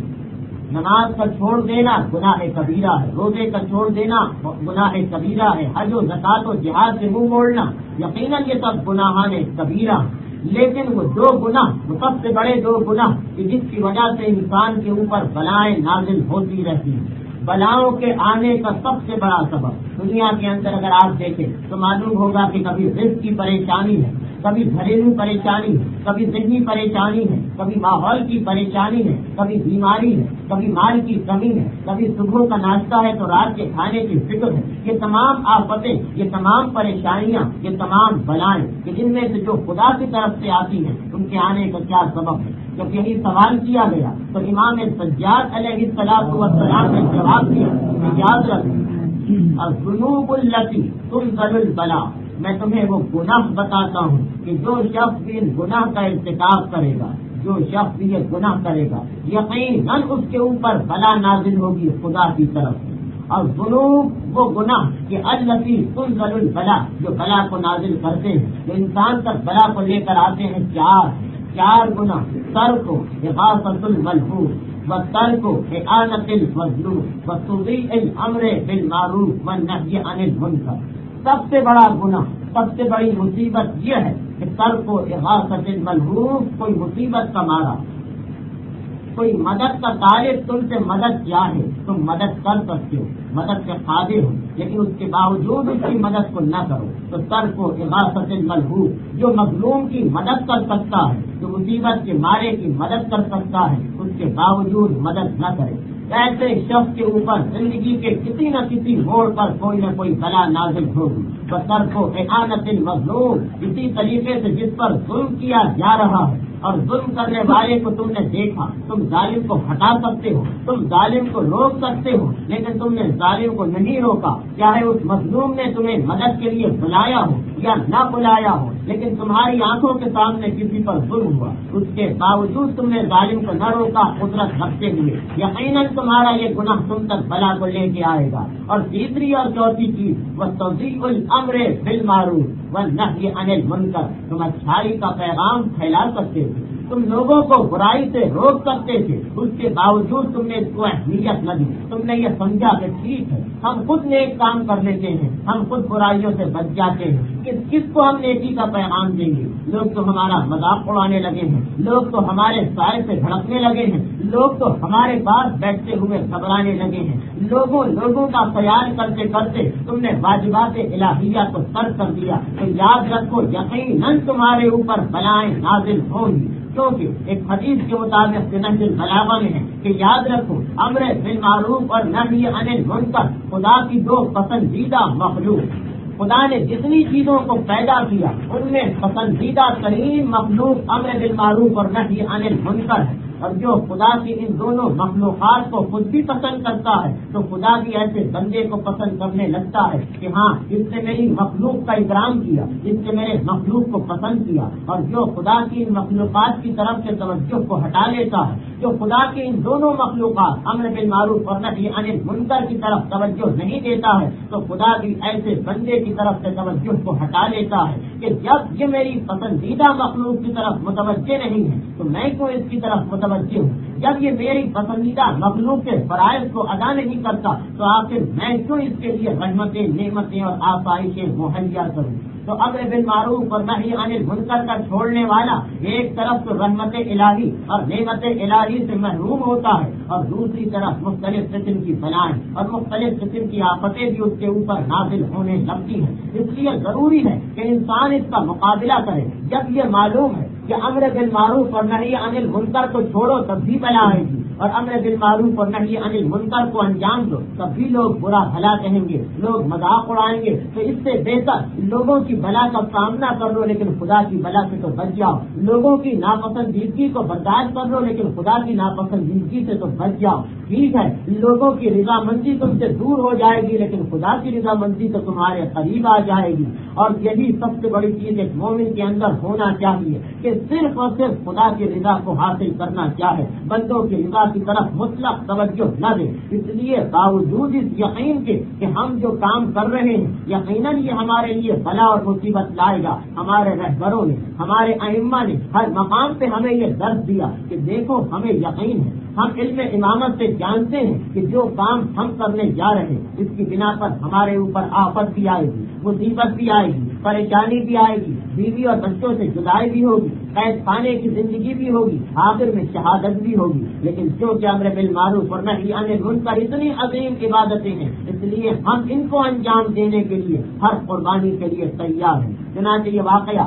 [SPEAKER 1] نماز کا چھوڑ دینا گناہ کبیرہ ہے، روزے کا چھوڑ دینا گناہ کبیرہ ہے، حج و زکوٰۃ و جہاد سے منہ موڑنا یقیناً یہ سب گناہان کبیرہ. لیکن وہ دو گناہ، وہ سب سے بڑے دو گناہ کہ جس کی وجہ سے انسان کے اوپر بلائیں نازل ہوتی رہتی ہیں. بلاؤں کے آنے کا سب سے بڑا سبب دنیا کے اندر اگر آپ دیکھیں تو معلوم ہوگا کہ کبھی رزق کی پریشانی ہے، کبھی گھریلو پریشانی ہے، کبھی ذہنی پریشانی ہے، کبھی ماحول کی پریشانی ہے، کبھی بیماری ہے، کبھی مال کی کمی ہے، کبھی صبح کا ناشتہ ہے تو رات کے کھانے کی فکر ہے. یہ تمام آفتیں، یہ تمام پریشانیاں، یہ تمام بلائیں کہ جن میں سے جو خدا کی طرف سے آتی ہیں ان کے آنے کا کیا سبب ہے. جب یہی سوال کیا گیا تو امام سجاد علیہ الصلوۃ والسلام نے جواب دیا کہ یاد رکھیں الذنوب التی تنزل البلاء. میں تمہیں وہ گناہ بتاتا ہوں کہ جو شخص بھی ان گناہ کا ارتکاب کرے گا، جو شخص بھی یہ گناہ کرے گا یقیناً اس کے اوپر بلا نازل ہوگی خدا کی طرف سے. اور ذنوب وہ گناہ کہ التی تنزل البلاء جو بلا کو نازل کرتے ہیں، جو انسان تک بلا کو لے کر آتے ہیں، چار چار گناہ: ترک اغاثۃ الملہوف و ترک اعانۃ المظلوم و تضییع الامر بالمعروف والنہی عن المنکر. سب سے بڑا گناہ، سب سے بڑی مصیبت یہ ہے کہ ترک و اغاثۃ الملہوف، کوئی مصیبت کا مارا، کوئی مدد کا طالب تم سے مدد چاہے تم مدد کر سکتے ہو، مدد کے قادر ہو، لیکن اس کے باوجود اس کی مدد کو نہ کرو تو ترک و اغاثۃ الملہوف. جو مظلوم کی مدد کر سکتا ہے، جو مصیبت کے مارے کی مدد کر سکتا ہے، اس کے باوجود مدد نہ کرے. ایسے شخص کے اوپر زندگی کے کسی نہ کسی موڑ پر کوئی نہ کوئی بلا نازل ہوگی. ترک و اعانۃ المظلوم، اسی طریقے سے جس پر ظلم کیا جا رہا ہے اور ظلم کرنے والے کو تم نے دیکھا، تم ظالم کو ہٹا سکتے ہو، تم ظالم کو روک سکتے ہو، لیکن تم نے ظالم کو نہیں روکا. چاہے اس مظلوم نے تمہیں مدد کے لیے بلایا ہو یا نہ بلایا ہو، لیکن تمہاری آنکھوں کے سامنے کسی پر ظلم ہوا، اس کے باوجود تم نے ظالم کو نہ روکا قدرت رکھتے ہوئے، یقیناً تمہارا یہ گناہ تم تک بلا کو لے کے آئے گا. اور تیسری اور چوتھی چیز وہ تضییع الامر بالمعروف والنہی عن المنکر. تم اچھائی کا پیغام پھیلا سکتے تھے، تم لوگوں کو برائی سے روک سکتے تھے، اس کے باوجود تم نے اس کو اہمیت نہ دی. تم نے یہ سمجھا کہ ٹھیک ہے ہم خود نیک کام کر لیتے ہیں، ہم خود برائیوں سے بچ جاتے ہیں، کس کس کو ہم نیکی کا پیغام دیں گے. لوگ تو ہمارا مذاق اڑانے لگے ہیں، لوگ تو ہمارے سائے سے بھڑکنے لگے ہیں، لوگ تو ہمارے پاس بیٹھتے ہوئے گھبرانے لگے ہیں. لوگوں لوگوں کا خیال کرتے کرتے تم نے واجبات الہیہ کو ترک کر دیا. تو یاد رکھو یقیناً تمہارے اوپر بلائیں نازل ہوں گی. کیونکہ ایک حدیث کے مطابق نہج البلاغہ میں ہے کہ یاد رکھو امر بالمعروف اور نہی عن المنکر خدا کی دو پسندیدہ مخلوق. خدا نے جتنی چیزوں کو پیدا کیا ان میں پسندیدہ ترین مخلوق امر بالمعروف اور نہی عن المنکر ہے. اور جو خدا کی ان دونوں مخلوقات کو خود بھی پسند کرتا ہے تو خدا بھی ایسے بندے کو پسند کرنے لگتا ہے کہ ہاں اس نے میری مخلوق کا اکرام کیا، اس نے میرے مخلوق کو پسند کیا. اور جو خدا کی ان مخلوقات کی طرف سے توجہ کو ہٹا لیتا ہے، جو خدا کی ان دونوں مخلوقات امر بالمعروف اور نہی عن المنکر کی طرف توجہ نہیں دیتا ہے تو خدا بھی ایسے بندے کی طرف سے توجہ کو ہٹا لیتا ہے کہ جب یہ میری پسندیدہ مخلوق کی طرف متوجہ نہیں ہے تو میں کیوں اس کی طرف متوجہ ہوں. جب یہ میری پسندیدہ مخلوق کے فرائض کو ادا نہیں کرتا تو آخر میں کیوں اس کے لیے رحمتیں، نعمتیں اور آسائشیں مہیا کروں. تو امر بالمعروف اور نہی عن المنکر کا چھوڑنے والا ایک طرف تو رحمت الہی اور نعمت الہی سے محروم ہوتا ہے اور دوسری طرف مختلف قسم کی بلائیں اور مختلف قسم کی آفتیں بھی اس کے اوپر نازل ہونے لگتی ہیں. اس لیے ضروری ہے کہ انسان اس کا مقابلہ کرے. جب یہ معلوم ہے کہ امر بالمعروف اور نہی عن المنکر کو چھوڑو تب بھی بلا آئے گی اور امر بالمعروف اور نہی عن المنکر کو انجام دو تب بھی لوگ برا بھلا کہیں گے، لوگ مذاق اڑائیں گے. تو اس سے بہتر لوگوں کی بلا کا سامنا کر لو لیکن خدا کی بلا سے تو بچ جاؤ. لوگوں کی ناپسندیدگی کو برداشت کر لو لیکن خدا کی ناپسندیدگی سے تو بچ جاؤ. ٹھیک ہے، لوگوں کی رضامندی تم سے دور ہو جائے گی لیکن خدا کی رضامندی تو تمہارے قریب آ جائے گی. اور یہی سب سے بڑی چیز ایک مومن کے اندر ہونا چاہیے کہ صرف اور صرف خدا کی رضا کو حاصل کرنا چاہے، بندوں کی رضا کی طرف مطلق توجہ نہ دے. اس لیے باوجود اس یقین کے کہ ہم جو کام کر رہے ہیں یقیناً یہ ہمارے لیے بلا اور مصیبت لائے گا، ہمارے رہبروں نے، ہمارے ائمہ نے ہر مقام پہ ہمیں یہ درس دیا کہ دیکھو ہمیں یقین ہے، ہم علم امامت سے جانتے ہیں کہ جو کام ہم کرنے جا رہے ہیں اس کی بنا پر ہمارے اوپر آفت بھی آئے گی، مصیبت بھی آئے گی، پریشانی بھی آئے گی، بیوی اور بچوں سے جدائی بھی ہوگی، قید خانے کی زندگی بھی ہوگی، آخر میں شہادت بھی ہوگی. لیکن کیونکہ امر بالمعروف اور نہی عن المنکر اتنی عظیم عبادتیں ہیں اس لیے ہم ان کو انجام دینے کے لیے ہر قربانی کے لیے تیار ہیں. چنانچہ یہ واقعہ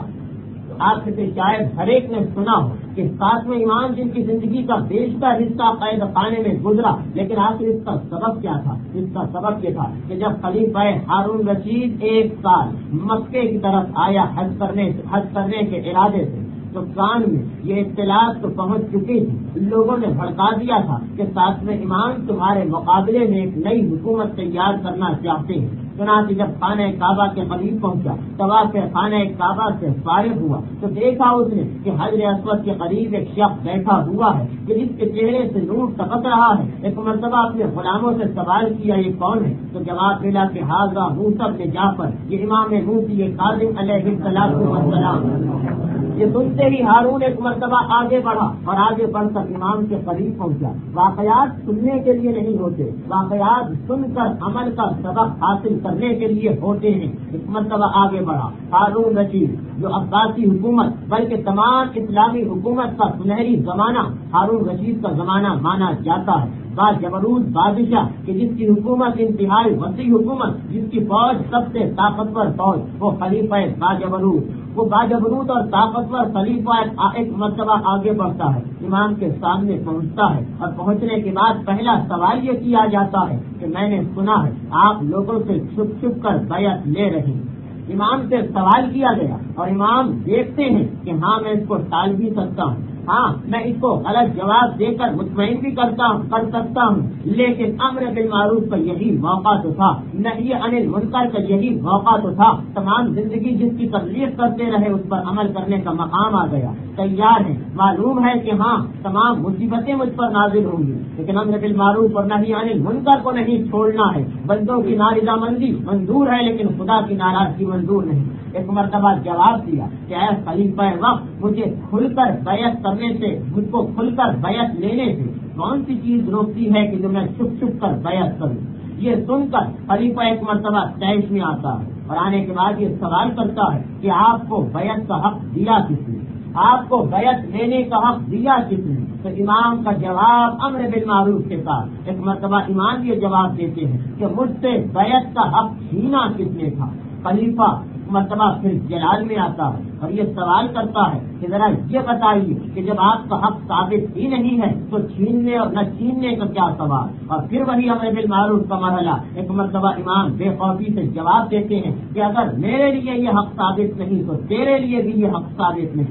[SPEAKER 1] آپ سے شاید ہر ایک نے سنا ہو کہ ساتویں امام جن کی زندگی کا بیشتر حصہ قید خانے میں گزرا، لیکن آخر اس کا سبب کیا تھا؟ اس کا سبب یہ تھا کہ جب خلیفہ ہارون رشید ایک سال مکے کی طرف آیا حج کرنے حج کرنے کے ارادے سے تو کان میں یہ اطلاعات تو پہنچ چکی تھی. لوگوں نے بھڑکا دیا تھا کہ ساتویں امام تمہارے مقابلے میں ایک نئی حکومت تیار کرنا چاہتے ہیں. چنانچہ جب خانہ کعبہ کے قریب پہنچا، طواف خانہ کعبہ سے فارغ ہوا تو دیکھا اس نے کہ حجر اسود کے قریب ایک شخص بیٹھا ہوا ہے کہ جس کے چہرے سے نور ٹپک رہا ہے. ایک مرتبہ اپنے غلاموں سے سوال کیا یہ کون ہے تو جواب ملا کہ حاضرہ موسیٰ بن جعفر، یہ امام موسی یہ کاظم علیہ السلام والسلام. یہ سنتے ہی ہارون ایک مرتبہ آگے بڑھا اور آگے بڑھ کر امام کے قریب پہنچا. واقعات سننے کے لیے نہیں ہوتے، واقعات سن کر عمل کا سبق حاصل کرنے کے لیے ہوتے ہیں. ایک مرتبہ آگے بڑھا ہارون رشید جو عباسی حکومت بلکہ تمام اسلامی حکومت کا سنہری زمانہ ہارون رشید کا زمانہ مانا جاتا ہے. باجبروت بادشاہ کہ جس کی حکومت انتہائی وسیع حکومت، جس کی فوج سب سے طاقتور فوج، وہ خلیفہ باجبروت. وہ باجبروت اور طاقتور خلیفہ ایک مرتبہ آگے بڑھتا ہے، امام کے سامنے پہنچتا ہے اور پہنچنے کے بعد پہلا سوال یہ کیا جاتا ہے کہ میں نے سنا ہے آپ لوگوں سے چھپ چھپ کر بیعت لے رہے ہیں. امام سے سوال کیا گیا اور امام دیکھتے ہیں کہ ہاں میں اس کو ٹال بھی سکتا ہوں، ہاں میں اس کو غلط جواب دے کر مطمئن بھی کرتا ہوں کر سکتا ہوں، لیکن امر بالمعروف کا یہی موقع تو تھا، نہی عن المنکر کا یہی موقع تو تھا. تمام زندگی جس کی تبلیغ کرتے رہے اس پر عمل کرنے کا مقام آ گیا. تیار ہیں، معلوم ہے کہ ہاں تمام مصیبتیں مجھ پر نازل ہوں گی لیکن امر بالمعروف اور نہی عن المنکر کو نہیں چھوڑنا ہے. بندوں کی نارضامندی منظور ہے لیکن خدا کی ناراضگی منظور نہیں. ایک مرتبہ جواب دیا کہ اے خلیفہ وقت، مجھے کھل کر بیعت کرنے سے، مجھ کو کھل کر بیعت لینے سے کون سی چیز روکتی ہے کہ جو میں چھپ چھپ کر بیعت کروں. یہ سن کر خلیفہ ایک مرتبہ تیش میں آتا ہے اور آنے کے بعد یہ سوال کرتا ہے کہ آپ کو بیعت کا حق دیا کس نے، آپ کو بیعت لینے کا حق دیا کس نے. تو امام کا جواب امر بالمعروف کے ساتھ ایک مرتبہ امام یہ جواب دیتے ہیں کہ مجھ سے بیعت کا حق چھینا کس نے تھا. خلیفہ مرتبہ پھر جلال میں آتا ہے اور یہ سوال کرتا ہے کہ ذرا یہ بتائیے کہ جب آپ کا حق ثابت ہی نہیں ہے تو چھیننے اور نہ چھیننے کا کیا سوال. اور پھر وہی امر بالمعروف کا مرحلہ. ایک مرتبہ امام بے خوفی سے جواب دیتے ہیں کہ اگر میرے لیے یہ حق ثابت نہیں تو تیرے لیے بھی یہ حق ثابت نہیں.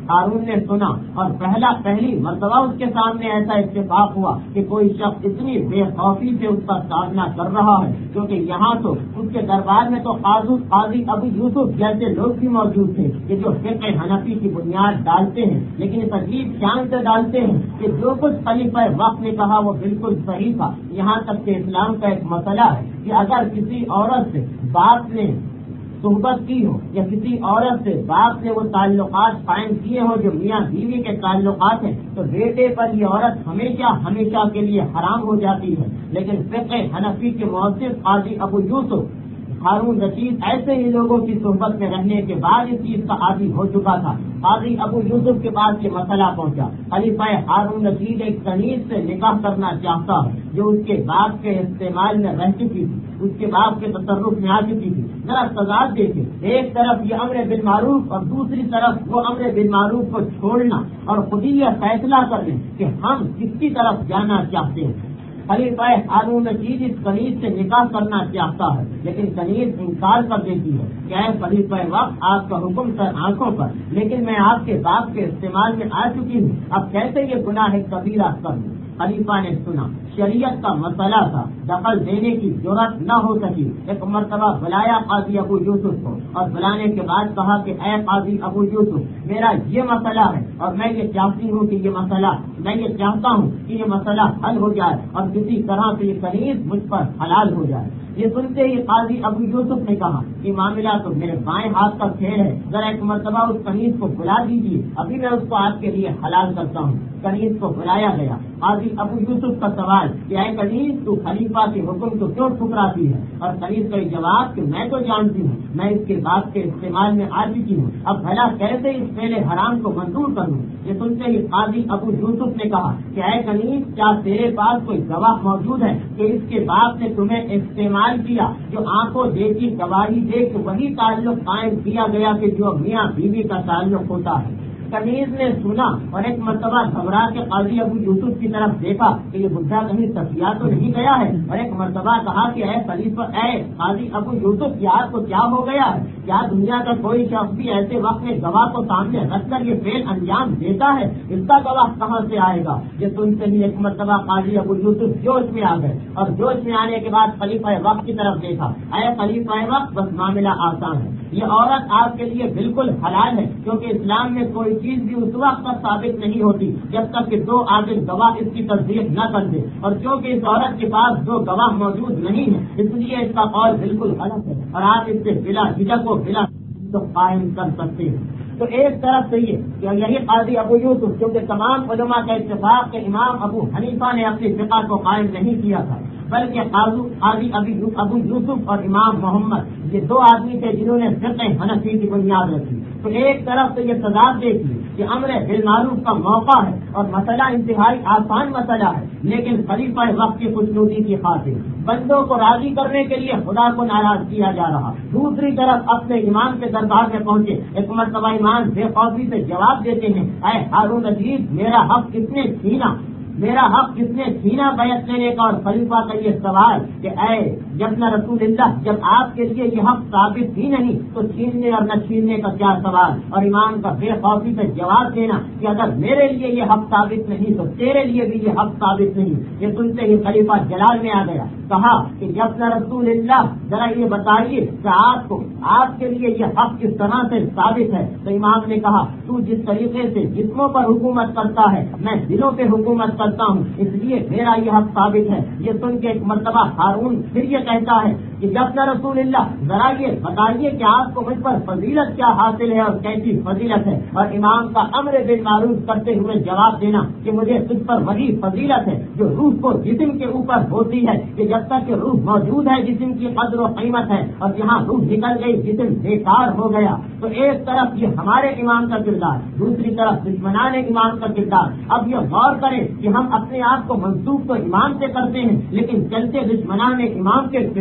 [SPEAKER 1] ہارون نے سنا اور پہلا پہلی مرتبہ اس کے سامنے ایسا اتفاق ہوا کہ کوئی شخص اتنی بے خوفی سے اس کا سامنا کر رہا ہے، کیونکہ یہاں تو اس کے دربار میں تو قاضی قاضی ابو یوسف جیسے لوگ بھی موجود تھے کہ جو فقہ حنفی کی بنیاد ڈالتے ہیں، لیکن اس عجیب شان سے ڈالتے ہیں کہ جو کچھ خلیفہ وقت نے کہا وہ بالکل صحیح تھا۔ یہاں تک کہ اسلام کا ایک مسئلہ ہے کہ اگر کسی عورت سے باپ نے صحبت کی ہو یا کسی عورت سے باپ نے وہ تعلقات قائم کیے ہوں جو میاں بیوی کے تعلقات ہیں، تو بیٹے پر یہ عورت ہمیشہ ہمیشہ کے لیے حرام ہو جاتی ہے۔ لیکن فقہ حنفی کے مؤسس قاضی ابو یوسف ہارون رشید ایسے ہی لوگوں کی صحبت میں رہنے کے بعد اس چیز کا عادی ہو چکا تھا۔ قاضی ابو یوسف کے پاس یہ مسئلہ پہنچا، خلیفہ ہارون رشید ایک کنیز سے نکاح کرنا چاہتا ہے جو اس کے باپ کے استعمال میں رہ چکی تھی، اس کے باپ کے تصرف میں آ چکی تھی۔ ذرا تضاد دیکھیں، ایک طرف یہ امر بالمعروف اور دوسری طرف وہ امر بالمعروف کو چھوڑنا اور خود ہی یہ فیصلہ کر لیں کہ ہم کس کی طرف جانا چاہتے ہیں۔ خلیفہ ہارون رشید اس کنیز سے نکاح کرنا چاہتا ہے، لیکن کنیز انکار کر دیتی ہے کہ اے خلیفہ وقت، آپ کا حکم سر آنکھوں پر، لیکن میں آپ کے باپ کے استعمال میں آ چکی ہوں، اب کیسے یہ گناہ کبیرہ کر لوں؟ خلیفہ نے سنا، شریعت کا مسئلہ تھا، دخل دینے کی ضرورت نہ ہو سکی۔ ایک مرتبہ بلایا قاضی ابو یوسف کو اور بلانے کے بعد کہا کہ اے قاضی ابو یوسف، میرا یہ مسئلہ ہے اور میں یہ چاہتی ہوں کہ یہ مسئلہ میں یہ چاہتا ہوں کہ یہ مسئلہ حل ہو جائے اور کسی طرح سے یہ کنیز مجھ پر حلال ہو جائے۔ یہ سنتے ہی قاضی ابو یوسف نے کہا کہ معاملہ تو میرے بائیں ہاتھ کا کھیل ہے، ذرا ایک مرتبہ اس کنیز کو بلا دیجیے، ابھی میں اس کو آپ کے لیے حلال کرتا ہوں۔ کنیز کو بلایا گیا۔ قاضی ابو یوسف کا سوال کہ اے کنیز، تو خلیفہ کے حکم کو کیوں ٹھکراتی ہے؟ اور کنیز کا یہ جواب کہ میں تو جانتی ہوں، میں اس کے باپ کے استعمال میں آ چکی ہوں، اب بھلا کیسے اس فعل حرام کو منظور کروں؟ یہ سنتے ہی قاضی ابو یوسف نے کہا کہ اے کنیز، کیا تیرے پاس کوئی گواہ موجود ہے کہ اس کے باپ نے تمہیں استعمال کیا؟ جو آنکھوں دیکھی گواہی دے کہ وہی تعلق قائم کیا گیا کہ جو میاں بیوی کا تعلق ہوتا ہے۔ کنیز نے سنا اور ایک مرتبہ گھبرا کے قاضی ابو یوسف کی طرف دیکھا کہ یہ بڈھا کہیں سفیا تو نہیں گیا ہے، اور ایک مرتبہ کہا کہ اے خلیفہ، اے قاضی ابو یوسف، یار کو کیا ہو گیا ہے؟ کیا دنیا کا کوئی شخص بھی ایسے وقت میں گواہ کو سامنے رکھ کر یہ فعل انجام دیتا ہے؟ اس کا گواہ کہاں سے آئے گا؟ یہ سنتے ہی ایک مرتبہ قاضی ابو یوسف جوش میں آ گئے اور جوش میں آنے کے بعد خلیفہ وقت کی طرف دیکھا۔ اے خلیفہ وقت، بس معاملہ آسان ہے، یہ عورت آپ کے لیے بالکل حلال ہے، کیونکہ اسلام میں کوئی چیز بھی اس وقت تک ثابت نہیں ہوتی جب تک کہ دو عادل گواہ اس کی تصدیق نہ کر دے، اور چونکہ اس عورت کے پاس دو گواہ موجود نہیں ہے اس لیے اس کا قول بالکل غلط ہے اور آپ اس سے بلا جھجک و بلا تو قائم کر سکتے ہیں۔ تو ایک طرف سے یہ کہ یہی قاضی ابو یوسف، کیونکہ تمام علماء کا اتفاق کہ امام ابو حنیفہ نے اپنی فقہ کو قائم نہیں کیا تھا، بلکہ قاضی ابو یوسف اور امام محمد یہ دو آدمی تھے جنہوں نے فقہ حنفی کی بنیاد رکھی۔ تو ایک طرف سے یہ تضاد دیکھیے کہ امر بالمعروف کا موقع ہے اور مسئلہ انتہائی آسان مسئلہ ہے، لیکن خلیفہ وقت کی خوشنودی کی خاطر بندوں کو راضی کرنے کے لیے خدا کو ناراض کیا جا رہا۔ دوسری طرف اپنے امام کے دربار میں پہنچے، ایک مرتبہ امام بے خوفی سے جواب دیتے ہیں، اے ہارون رشید، میرا حق کس نے چھینا؟ میرا حق کس نے چھینا بیعت لینے کا؟ اور خلیفہ کا یہ سوال کہ اے جب نہ رسول اللہ، جب آپ کے لیے یہ حق ثابت ہی نہیں تو چھیننے اور نہ چھیننے کا کیا سوال؟ اور امام کا بے خوفی سے جواب دینا کہ اگر میرے لیے یہ حق ثابت نہیں تو تیرے لیے بھی یہ حق ثابت نہیں۔ یہ سنتے ہی خلیفہ جلال میں آ گیا، کہا کہ جب نہ رسول اللہ، ذرا یہ بتائیے کہ آپ کو آپ کے لیے یہ حق کس طرح سے ثابت ہے؟ تو امام نے کہا، تو جس طریقے سے جسموں پر حکومت کرتا ہے میں دلوں پہ حکومت کرتا ہوں، اس لیے میرا یہ حق ثابت ہے۔ یہ سن کے ایک مرتبہ ہارون پھر یہ کہتا ہے کہ جب نہ رسول اللہ، ذرا یہ بتائیے کہ آپ کو مجھ پر فضیلت کیا حاصل ہے اور کیسی فضیلت ہے؟ اور امام کا امر بالمعروف کرتے ہوئے جواب دینا کہ مجھے تجھ پر وہی فضیلت ہے جو روح کو جسم کے اوپر ہوتی ہے، کہ جب تک کہ روح موجود ہے جسم کی قدر و قیمت ہے، اور جہاں روح نکل گئی جسم بیکار ہو گیا۔ تو ایک طرف یہ ہمارے امام کا کردار، دوسری طرف دشمنان امام کا کردار۔ اب یہ غور کریں کہ ہم اپنے آپ کو منسوخ تو امام سے کرتے ہیں، لیکن چلتے دشمنان امام کے کردار کے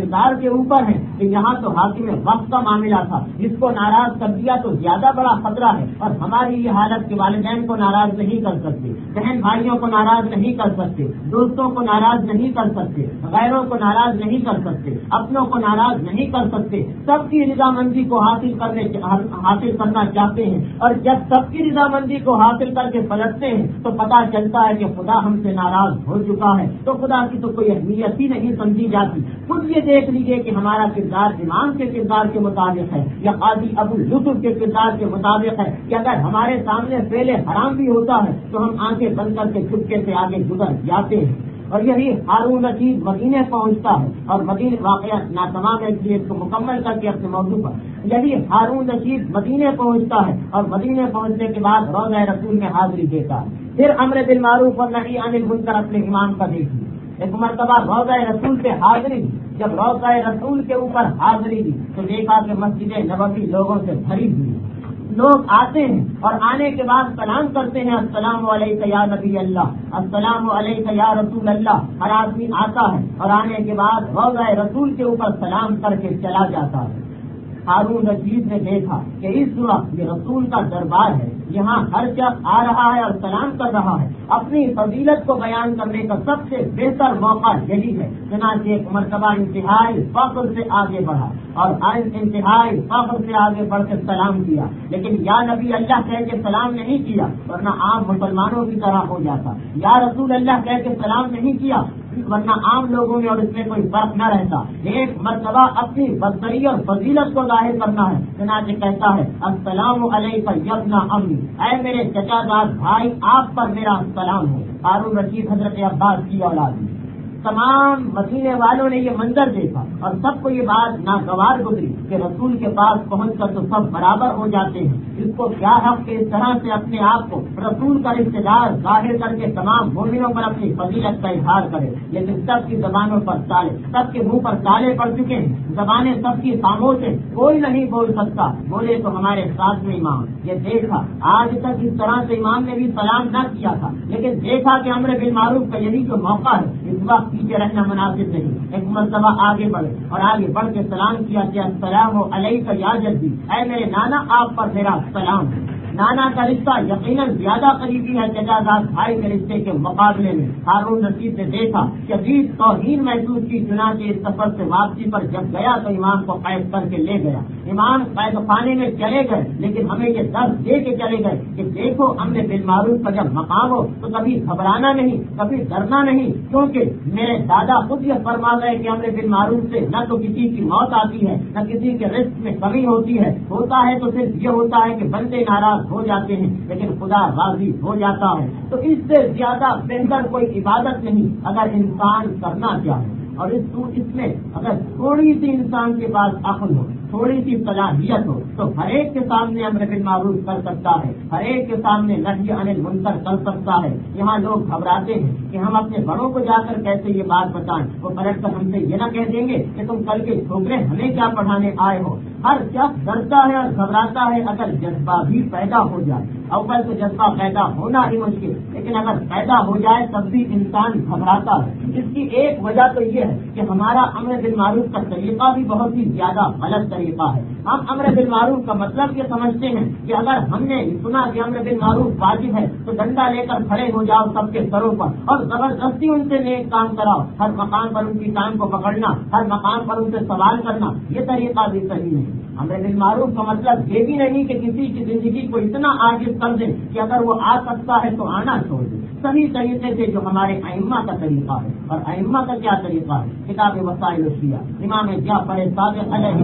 [SPEAKER 1] کے اوپر ہیں کہ یہاں تو حاکم وقت کا معاملہ تھا، جس کو ناراض کر دیا تو زیادہ بڑا خطرہ ہے، اور ہماری یہ حالت کے والدین کو ناراض نہیں کر سکتے، بہن بھائیوں کو ناراض نہیں کر سکتے، دوستوں کو ناراض نہیں کر سکتے، غیروں کو ناراض نہیں کر سکتے، اپنوں کو ناراض نہیں کر سکتے، سب کی رضامندی کو حاصل کرنے حاصل کرنا چاہتے ہیں، اور جب سب کی رضامندی کو حاصل کر کے پلٹتے ہیں تو پتہ چلتا ہے کہ خدا ہم سے ناراض ہو چکا ہے، تو خدا کی تو کوئی اہمیت ہی نہیں سمجھی جاتی۔ خود یہ دیکھ لیجیے کہ ہمارا کردار امام کے کردار کے مطابق ہے یا قاضی ابو یوسف کے کردار کے مطابق ہے کہ اگر ہمارے سامنے فعل حرام بھی ہوتا ہے تو ہم آنکھیں بند کر کے چپکے سے آگے گزر جاتے ہیں۔ اور یہی ہارون رشید مدینے پہنچتا ہے، اور مدینے واقعہ ناتمام ہے، اس لیے اس کو مکمل کر کے اپنے موضوع پر یہی ہارون رشید مدینے پہنچتا ہے، اور مدینے پہنچنے کے بعد روضہ رسول میں حاضری دیتا ہے۔ پھر امر بالمعروف اور نہی عن المنکر اپنے امام کا دیکھیے، ایک مرتبہ روضہ رسول پہ حاضری دی، جب روضہ رسول کے اوپر حاضری دی تو دیکھا کہ مسجد نبوی لوگوں سے بھری ہوئی، لوگ آتے ہیں اور آنے کے بعد سلام کرتے ہیں، السلام علیکم یا نبی اللہ، السلام علیکم یا رسول اللہ۔ ہر آدمی آتا ہے اور آنے کے بعد روضہ رسول کے اوپر سلام کر کے چلا جاتا ہے۔ ہارون رشید نے دیکھا کہ اس وقت یہ رسول کا دربار ہے، یہاں ہر شخص آ رہا ہے اور سلام کر رہا ہے، اپنی فضیلت کو بیان کرنے کا سب سے بہتر موقع یہی ہے۔ چنانچہ ایک مرتبہ انتہائی فخر سے آگے بڑھا اور انتہائی فخر سے آگے بڑھ کے سلام کیا، لیکن یا نبی اللہ کہہ کے سلام نہیں کیا ورنہ عام مسلمانوں کی طرح ہو جاتا، یا رسول اللہ کہہ کے سلام نہیں کیا ورنہ عام لوگوں میں اور اس میں کوئی فرق نہ رہتا۔ ایک مرتبہ اپنی برتری اور فضیلت کو ظاہر کرنا ہے، چنانچہ کہتا ہے السلام علیکم یبنا امی، اے میرے چچا داد بھائی آپ پر میرا سلام ہو۔ ہارون رشید حضرت عباس کی اولاد ہے۔ تمام مدینے والوں نے یہ منظر دیکھا اور سب کو یہ بات ناگوار گزری کہ رسول کے پاس پہنچ کر تو سب برابر ہو جاتے ہیں، اس کو کیا حق کہ اس طرح سے اپنے آپ کو رسول کا رشتے دار ظاہر کر کے تمام مومنوں پر اپنی فضیلت کا اظہار کرے، لیکن سب کی زبانوں پر تالے، سب کے منہ پر تالے پڑ چکے ہیں، زبانیں سب کی خاموش ہیں، کوئی نہیں بول سکتا، بولے تو ہمارے ساتھ میں امام۔ یہ دیکھا آج تک اس طرح سے امام نے بھی سلام نہ کیا تھا، لیکن دیکھا کہ امر بالمعروف کا یہی جو موقع ہے، اس وقت پیچھے رہنا مناسب نہیں، ایک مرتبہ آگے بڑھے اور آگے بڑھ کے سلام کیا کہ السلام علیک یا جدی، اے میرے نانا آپ پر میرا سلام ہے۔ نانا کا رشتہ یقیناً زیادہ قریبی ہے چچا زاد بھائی کے رشتے کے مقابلے میں۔ ہارون رشید نے دیکھا کہ عجیب توہین محسوس کی، چنانچہ اس سفر سے واپسی پر جب گیا تو امام کو قید کر کے لے گیا۔ امام قید خانے میں چلے گئے، لیکن ہمیں یہ درس دے کے چلے گئے کہ دیکھو امر بالمعروف کا جب مقام ہو تو کبھی گھبرانا نہیں، کبھی ڈرنا نہیں، کیونکہ میرے دادا خود یہ فرما گئے کہ امر بالمعروف سے نہ تو کسی کی موت آتی ہے نہ کسی کے رزق میں کمی ہوتی ہے، ہوتا ہے تو صرف یہ ہوتا ہے کہ بندے ناراض ہو جاتے ہیں لیکن خدا راضی ہو جاتا ہے۔ تو اس سے زیادہ بہتر کوئی عبادت نہیں اگر انسان کرنا چاہے، اور اس اس میں اگر تھوڑی سی انسان کے پاس عقل ہو، تھوڑی سی صلاحیت ہو تو ہر ایک کے سامنے امر بالمعروف کر سکتا ہے، ہر ایک کے سامنے نہی عن المنکر کر سکتا ہے۔ یہاں لوگ گھبراتے ہیں کہ ہم اپنے بڑوں کو جا کر کیسے یہ بات بتائیں، وہ پلٹ کر ہم سے یہ نہ کہہ دیں گے کہ تم کل کے چھوکرے ہمیں کیا پڑھانے آئے ہو۔ ہر شخص ڈرتا ہے اور گھبراتا ہے اگر جذبہ بھی پیدا ہو جائے۔ اول تو جذبہ پیدا ہونا ہی مشکل، لیکن اگر پیدا ہو جائے تب بھی انسان گھبراتا ہے۔ اس کی ایک وجہ تو یہ ہے کہ ہمارا امر بالمعروف کا طریقہ بھی بہت ہی زیادہ غلط طریقہ ہے۔ ہم امر بالمعروف کا مطلب یہ سمجھتے ہیں کہ اگر ہم نے سنا کہ امر بالمعروف واجب ہے تو ڈنڈا لے کر کھڑے ہو جاؤ سب کے سروں پر اور زبردستی ان سے نیک کام کراؤ، ہر مقام پر ان کی کام کو پکڑنا، ہر مقام پر ان سے سوال کرنا، یہ طریقہ بھی صحیح نہیں۔ امر بالمعروف کا مطلب یہ بھی نہیں کہ کسی کی زندگی کو اتنا عاجز کر دیں کہ اگر وہ آ سکتا ہے تو آنا چھوڑ دیں۔ صحیح طریقے سے جو ہمارے ائمہ کا طریقہ ہے، اور ائمہ کا کیا طریقہ ہے، کتاب وسائل الشیعہ امام جعفر صادق علیہ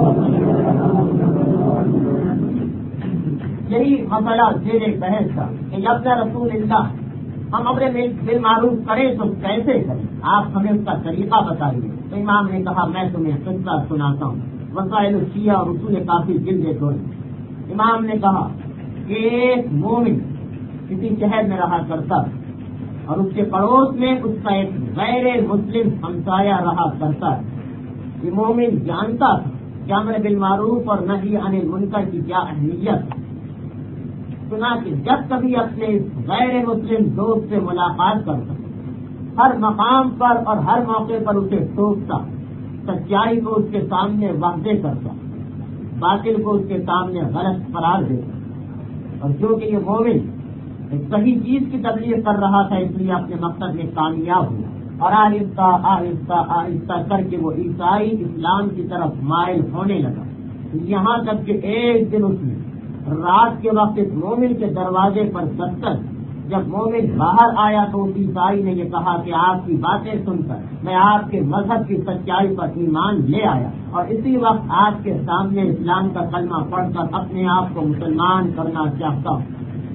[SPEAKER 1] السلام، یہی مسئلہ زیر بحث تھا کہ یبنا رسول اللہ ہم امر بالمعروف کریں تو کیسے کریں، آپ ہمیں اس کا طریقہ بتائیے۔ تو امام نے کہا میں تمہیں قصہ سناتا ہوں، وسائل الشیعہ اور اصول کافی جلد دو۔ امام نے کہا کہ ایک مومن کسی شہر میں رہا کرتا اور اس کے پڑوس میں اس کا ایک غیر مسلم ہمسایہ رہا کرتا ہے۔ یہ مومن جانتا تھا کہ امر بالمعروف اور نہی عن المنکر کی کیا اہمیت ہے۔ سنا کہ جب کبھی اپنے اس غیر مسلم دوست سے ملاقات کرتا، ہر مقام پر اور ہر موقع پر اسے ٹوکتا، سچائی کو اس کے سامنے واضح کرتا، باطل کو اس کے سامنے غلط قرار دیتا، اور جو کہ یہ مومن ایک صحیح چیز کی تبلیغ کر رہا تھا اس لیے اپنے مقصد میں کامیاب ہوا، اور آہستہ آہستہ آہستہ کر کے وہ عیسائی اسلام کی طرف مائل ہونے لگا، یہاں تک کہ ایک دن اس نے رات کے وقت اس مومن کے دروازے پر دستک، جب مومن باہر آیا تو اس عیسائی نے یہ کہا کہ آپ کی باتیں سن کر میں آپ کے مذہب کی سچائی پر ایمان لے آیا، اور اسی وقت آپ کے سامنے اسلام کا کلمہ پڑھ کر اپنے آپ کو مسلمان کرنا چاہتا ہوں۔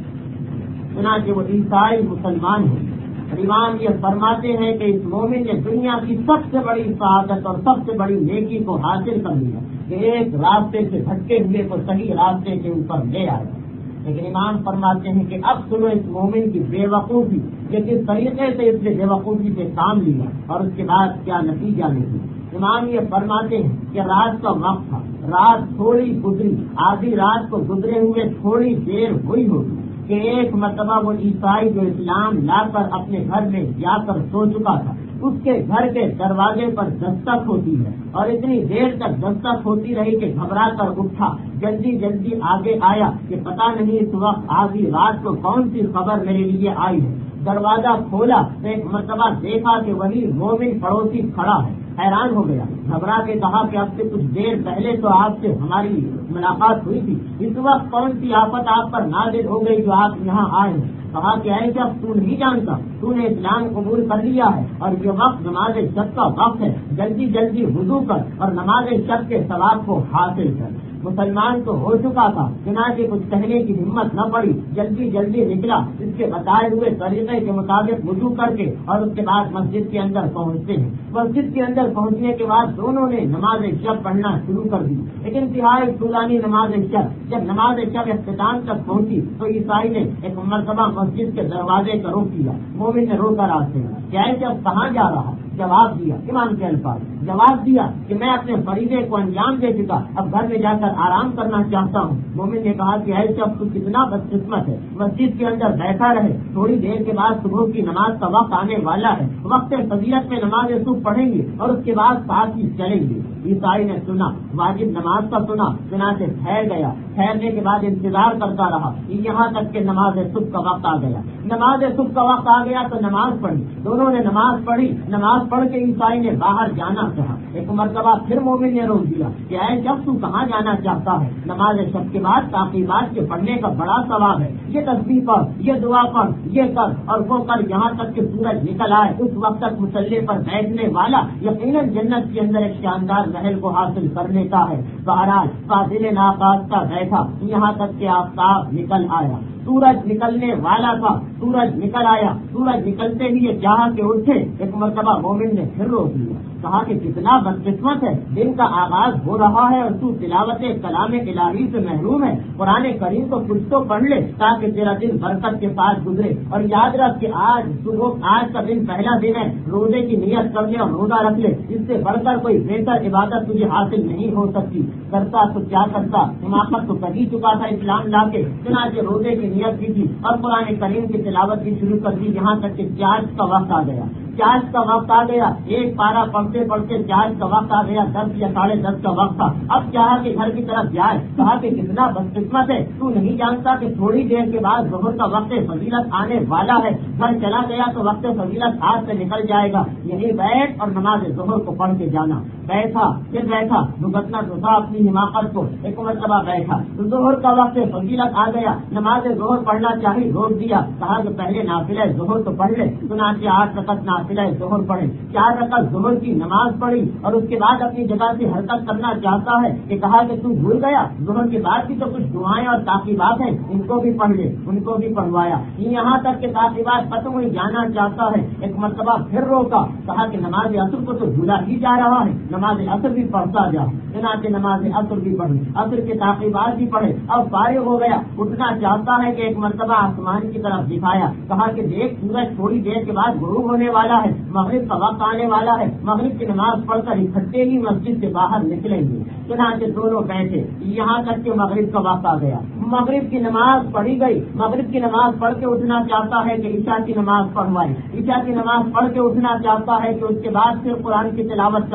[SPEAKER 1] چنانچہ وہ عیسائی مسلمان ہیں، اور امام یہ فرماتے ہیں کہ اس مومن نے دنیا کی سب سے بڑی سعادت اور سب سے بڑی نیکی کو حاصل کر لیا کہ ایک راستے سے بھٹکے ہوئے کو صحیح راستے کے اوپر لے آیا۔ لیکن امام فرماتے ہیں کہ اب سنو اس مومن کی بے وقوفی، کہ کس طریقے سے اس نے بے وقوفی سے کام لیا اور اس کے بعد کیا نتیجہ نکلا۔ امام یہ فرماتے ہیں کہ رات کا وقت تھا، رات تھوڑی گزری، آدھی رات کو گزرے ہوئے تھوڑی دیر ہوئی ہوگی کہ ایک مرتبہ وہ عیسائی جو اسلام لا کر اپنے گھر میں جا کر سو چکا تھا، اس کے گھر کے دروازے پر دستک ہوتی ہے، اور اتنی دیر تک دستک ہوتی رہی کہ گھبرا کر اٹھا، جلدی جلدی آگے آیا کہ پتہ نہیں اس وقت آدھی رات کو کون سی خبر میرے لیے آئی ہے۔ دروازہ کھولا تو ایک مرتبہ دیکھا کہ وہی مومن پڑوسی کھڑا ہے، حیران ہو گیا، گھبرا کے کہا کہ اب سے کچھ دیر پہلے تو آپ سے ہماری ملاقات ہوئی تھی، اس وقت کون سی آفت آپ پر نازل ہو گئی جو آپ یہاں آئے ہیں؟ کہا کہ اے جب تو نہیں جانتا، تو نے اسلام قبول کر لیا ہے اور یہ وقت نماز شب کا وقت ہے، جلدی جلدی وضو کر اور نماز شب کے ثواب کو حاصل کر۔ مسلمان تو ہو چکا تھا، چنانچہ کچھ کہنے کی ہمت نہ پڑی، جلدی جلدی نکلا، اس کے بتائے ہوئے طریقے کے مطابق وضو کر کے اور اس کے بعد مسجد کے اندر پہنچتے ہیں۔ مسجد کے اندر پہنچنے کے بعد دونوں نے نماز شب پڑھنا شروع کر دی، لیکن انتہائی طولانی نماز شب۔ جب نماز شب اختتام تک پہنچی تو عیسائی نے ایک مرتبہ مسجد کے دروازے کا رخ کیا، مومن نے رو کر آتے ہیں کیا جب کہاں جا رہا؟ جواب دیا، امام کے الفاظ جواب دیا کہ میں اپنے فریضے کو انجام دے چکا، اب گھر میں جا کر آرام کرنا چاہتا ہوں۔ مومن نے کہا کہ اے شخص تو کتنا بدقسمت ہے، مسجد کے اندر بیٹھا رہے، تھوڑی دیر کے بعد صبح کی نماز کا وقت آنے والا ہے، وقت فضیلت میں نماز صبح پڑھیں گے اور اس کے بعد ساتھ ہی چلیں گے۔ عیسائی نے سنا، واجب نماز کا سنا، چنانچہ ٹھہر گیا، ٹھہرنے کے بعد انتظار کرتا رہا یہاں تک کہ نماز صبح کا وقت آ گیا۔ نماز صبح کا وقت آ گیا تو نماز پڑھی، دونوں نے نماز پڑھی، نماز پڑھ کے عیسائی نے باہر جانا چاہا، ایک مرتبہ پھر مومن نے روک دیا کہ اے شخص تو کہاں جانا چاہتا ہے؟ نماز شب کے بعد تعقیبات کے پڑھنے کا بڑا ثواب ہے، یہ تسبیح پڑھ، یہ دعا پڑھ، یہ کر اور وہ کر، یہاں تک کہ سورج نکل آئے، اس وقت تک مصلی پر بیٹھنے والا یقیناً جنت کے اندر ایک شاندار محل کو حاصل کرنے کا ہے۔ بہرحال فاضل ناخواستہ بیٹھا یہاں تک کہ آفتاب نکل آیا، سورج نکلنے والا تھا، سورج نکل آیا، سورج نکلتے ہی یہ چاہا کہ اٹھے، ایک مرتبہ مومن نے پھر روک دیا، کہا کہ کتنا بدقسمت ہے، دن کا آغاز ہو رہا ہے اور تو تلاوت کلام الہی سے محروم ہے، قرآن کریم کو کچھ تو پڑھ لے تاکہ تیرا دن برکت کے ساتھ گزرے، اور یاد رکھ کہ آج صبح آج کا دن پہلا دن ہے، روزے کی نیت کر لے اور روزہ رکھ لے، اس سے بڑھ کر کوئی بہتر عبادت تجھے حاصل نہیں ہو سکتی۔ کرتا تو کیا کرتا، حماقت تو کر ہی چکا تھا اسلام لا کے، چنانچہ روزے کی نیت کی تھی اور قرآن کریم کی تلاوت بھی شروع کر دی، یہاں تک کہ چارج کا وقت آ گیا، چارج کا وقت آ گیا، ایک پارا پڑھتے پڑھتے چارج کا وقت آ گیا، دس یا ساڑھے دس کا وقت تھا، اب چاہا کہ گھر کی طرف جائے، کہا کہ کتنا بدقسمت ہے، تو نہیں جانتا کہ تھوڑی دیر کے بعد ظہر کا وقت فضیلت آنے والا ہے، گھر چلا گیا تو وقت فضیلت ہاتھ سے نکل جائے گا، یہی بیٹھ اور نماز ظہر کو پڑھ کے جانا۔ بیٹھا پھر بیٹھا، بھگتنا تو تھا اپنی حماقت کو، ایک مرتبہ بیٹھا تو ظہر کا وقت فضیلت آ گیا، نماز ظہر پڑھنا چاہی، روک دیا، کہا کہ پہلے نافلہ ظہر تو پڑھ لے، چنانچہ آٹھ رکعت نافلہ ظہر پڑھے، چار رکعت ظہر کی نماز پڑھی اور اس کے بعد اپنی جگہ سے حرکت کرنا چاہتا ہے کہ کہا کہ تو بھول گیا، ظہر کے بعد بھی تو کچھ دعائیں اور تعقیبات ہیں، ان کو بھی پڑھ لے، ان کو بھی پڑھوایا، یہاں تک کہ تعقیبات ختم ہوئی، جانا چاہتا ہے، ایک مرتبہ پھر روکا، کہا کہ نماز عصر کو تو بھولا ہی جا رہا ہے، نماز عصر بھی پڑھتا جا، چنانچہ نماز عصر بھی پڑھی، عصر کے تعقیبات بھی پڑھے، اب فارغ ہو گیا، اٹھنا چاہتا ہے کہ ایک مرتبہ آسمان کی طرف دکھایا، کہا کہ دیکھ سورج تھوڑی دیر کے بعد غروب ہونے والا ہے، مغرب کا وقت آنے والا ہے، مغرب کی نماز پڑھ کر اکٹھے ہی مسجد سے باہر نکلیں گے، چنانچہ دونوں بیٹھے، یہاں تک کہ مغرب کا وقت آ گیا، مغرب کی نماز پڑھی گئی، مغرب کی نماز پڑھ کے اٹھنا چاہتا ہے کہ عشاء کی نماز پڑھوائی، عشاء کی نماز پڑھ کے اٹھنا چاہتا ہے کہ اس کے بعد پھر قرآن کی تلاوت کروائی،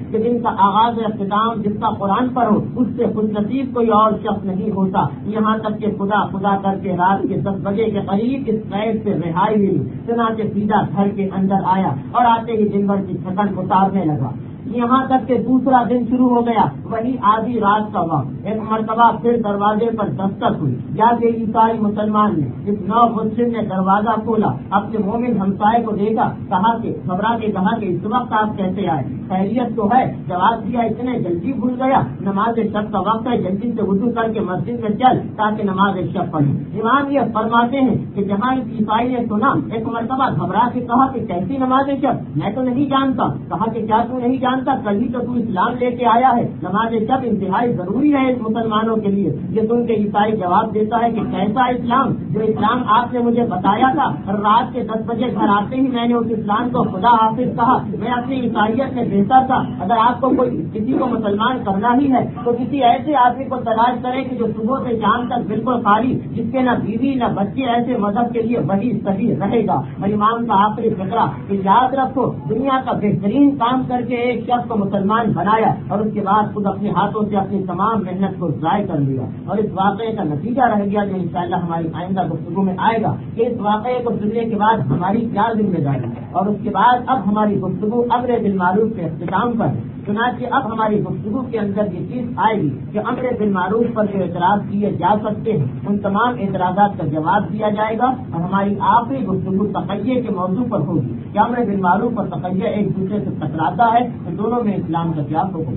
[SPEAKER 1] کہ جن کا آغاز اختتام جس کا قرآن پر ہو اس سے خوش نصیب کوئی اور شخص نہیں ہوتا، یہاں تک کہ خدا خدا کر کے رات کے دس بجے کے قریب اس قید سے رہائی ہوئی، چنانچہ سیدھا گھر کے اندر آیا اور آتے ہی دن بھر کی تھکن اتارنے لگا، یہاں تک کہ دوسرا دن شروع ہو گیا، وہی آدھی رات کا وقت ایک مرتبہ پھر دروازے پر دستک ہوئی، یا کہ عیسائی مسلمان نے اس نو مسلم نے دروازہ کھولا، اپنے مومن ہمسائے کو دیکھا، کہا کہ گھبرا کے کہا کہ اس وقت آپ کیسے آئے؟ خیریت تو ہے؟ جواب دیا اتنے جلدی بھول گیا، نماز شب کا وقت ہے، جلدی سے وضو کر کے مسجد میں چل تاکہ نماز شب پڑھی۔ امام یہ فرماتے ہیں کہ جہاں اس عیسائی نے سنا ایک مرتبہ گھبرا کے کہا کہ کیسی نماز شب؟ میں تو نہیں جانتا۔ کہا کہ کیا تو نہیں جانتا؟ کل ہی تو تو اسلام لے کے آیا ہے، نماز شب انتہائی ضروری ہے اس مسلمانوں کے لیے۔ یہ سن کے عیسائی جواب دیتا ہے کہ کیسا اسلام؟ جو اسلام آپ نے مجھے بتایا تھا، رات کے دس بجے گھر آتے ہی میں نے اس اسلام کو خدا حافظ کہا، میں اپنی عیسائیت میں بہتر تھا۔ اگر آپ کو کوئی کسی کو مسلمان کرنا ہی ہے تو کسی ایسے آدمی کو تلاش کرے کہ جو صبح سے شام تک بالکل خالی، جس کے نہ بیوی نہ بچے، ایسے مذہب کے لیے وہی صحیح رہے گا۔ اور امام کا آخری فقرہ کہ یاد رکھو، دنیا کا بہترین کام کر کے ایک شخص کو مسلمان بنایا اور اس کے بعد خود اپنے ہاتھوں سے اپنی تمام محنت کو ضائع کر لیا، اور اس واقعے کا نتیجہ رہ گیا جو انشاءاللہ ہماری آئندہ گفتگو میں آئے گا کہ اس واقعے کو سننے کے بعد ہماری کیا ذمہ داری، اور اس کے بعد اب ہماری گفتگو امر بالمعروف کے اختتام پر ہے۔ چنانچہ اب ہماری گفتگو کے اندر یہ چیز آئے گی کہ امر بالمعروف پر جو اعتراض کیے جا سکتے ہیں ان تمام اعتراضات کا جواب دیا جائے گا، اور ہماری آخری گفتگو تقیہ کے موضوع پر ہوگی کہ امر بالمعروف اور تقیہ ایک دوسرے سے ٹکراتا ہے تو دونوں میں اسلام کا کیا حکم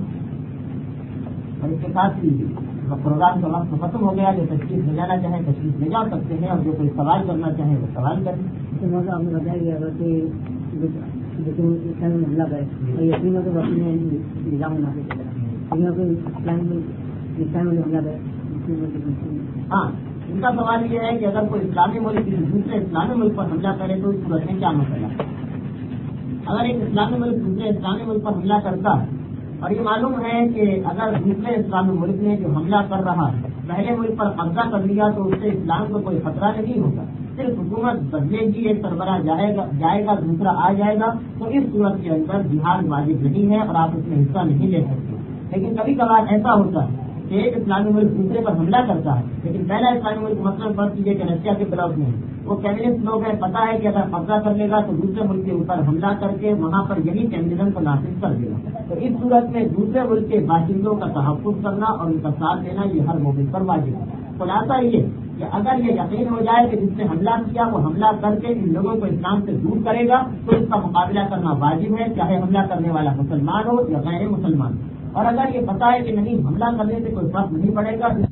[SPEAKER 1] ہے۔ اور اس کے ساتھ ہی پروگرام کا وقت ختم ہو گیا، جو تشریف لے جانا چاہیں تشریف لے جا سکتے ہیں، اور جو کوئی سوال کرنا چاہیں وہ سوال کریں۔
[SPEAKER 2] آپ نے بتایا گیا لیکن اسلام میں حملہ کرے اور یقین ہو تو اپنے نظام مناسب اسلام میں اسلام میں حملہ کرے۔
[SPEAKER 1] ہاں، ان کا سوال یہ ہے کہ اگر کوئی اسلامی ملک کسی دوسرے اسلامی ملک پر حملہ کرے تو اس صورت میں کیا مسئلہ ہے؟ اگر ایک اسلامی ملک دوسرے اسلامی ملک پر حملہ کرتا ہے اور یہ معلوم ہے کہ اگر دوسرے اسلامی ملک نے جو حملہ کر رہا ہے پہلے ملک پر قبضہ کر لیا تو اس سے اسلام کو کوئی خطرہ نہیں ہوگا، صرف حکومت بدلے گی، ایک سربراہ جائے گا جائے گا دوسرا آ جائے گا، تو اس صورت کے اندر جہاد واجب نہیں ہے اور آپ اس میں حصہ نہیں لے سکتے۔ لیکن کبھی کبھار ایسا ہوتا ہے کہ ایک اسلامی ملک دوسرے پر حملہ کرتا ہے، لیکن پہلا اسلامی ملک مثلاً فرض کیجیے کہ رشیا کے بلاؤ میں وہ کمیونسٹ لوگ ہیں، پتا ہے کہ اگر قبضہ کر لے گا تو دوسرے ملک کے اوپر حملہ کر کے وہاں پر یہی کمیونزم کو نافذ کر دے گا، تو اس صورت میں دوسرے ملک کے باشندوں کا تحفظ کرنا اور ان کا ساتھ دینا یہ ہر موقع پر واجب ہے۔ خلاصہ یہ کہ اگر یہ یقین ہو جائے کہ جس نے حملہ کیا وہ حملہ کر کے ان لوگوں کو اسلام سے دور کرے گا تو اس کا مقابلہ کرنا واجب ہے، چاہے حملہ کرنے والا مسلمان ہو یا غیر مسلمان، اور اگر یہ پتا ہے کہ نہیں حملہ کرنے سے کوئی فرق نہیں پڑے گا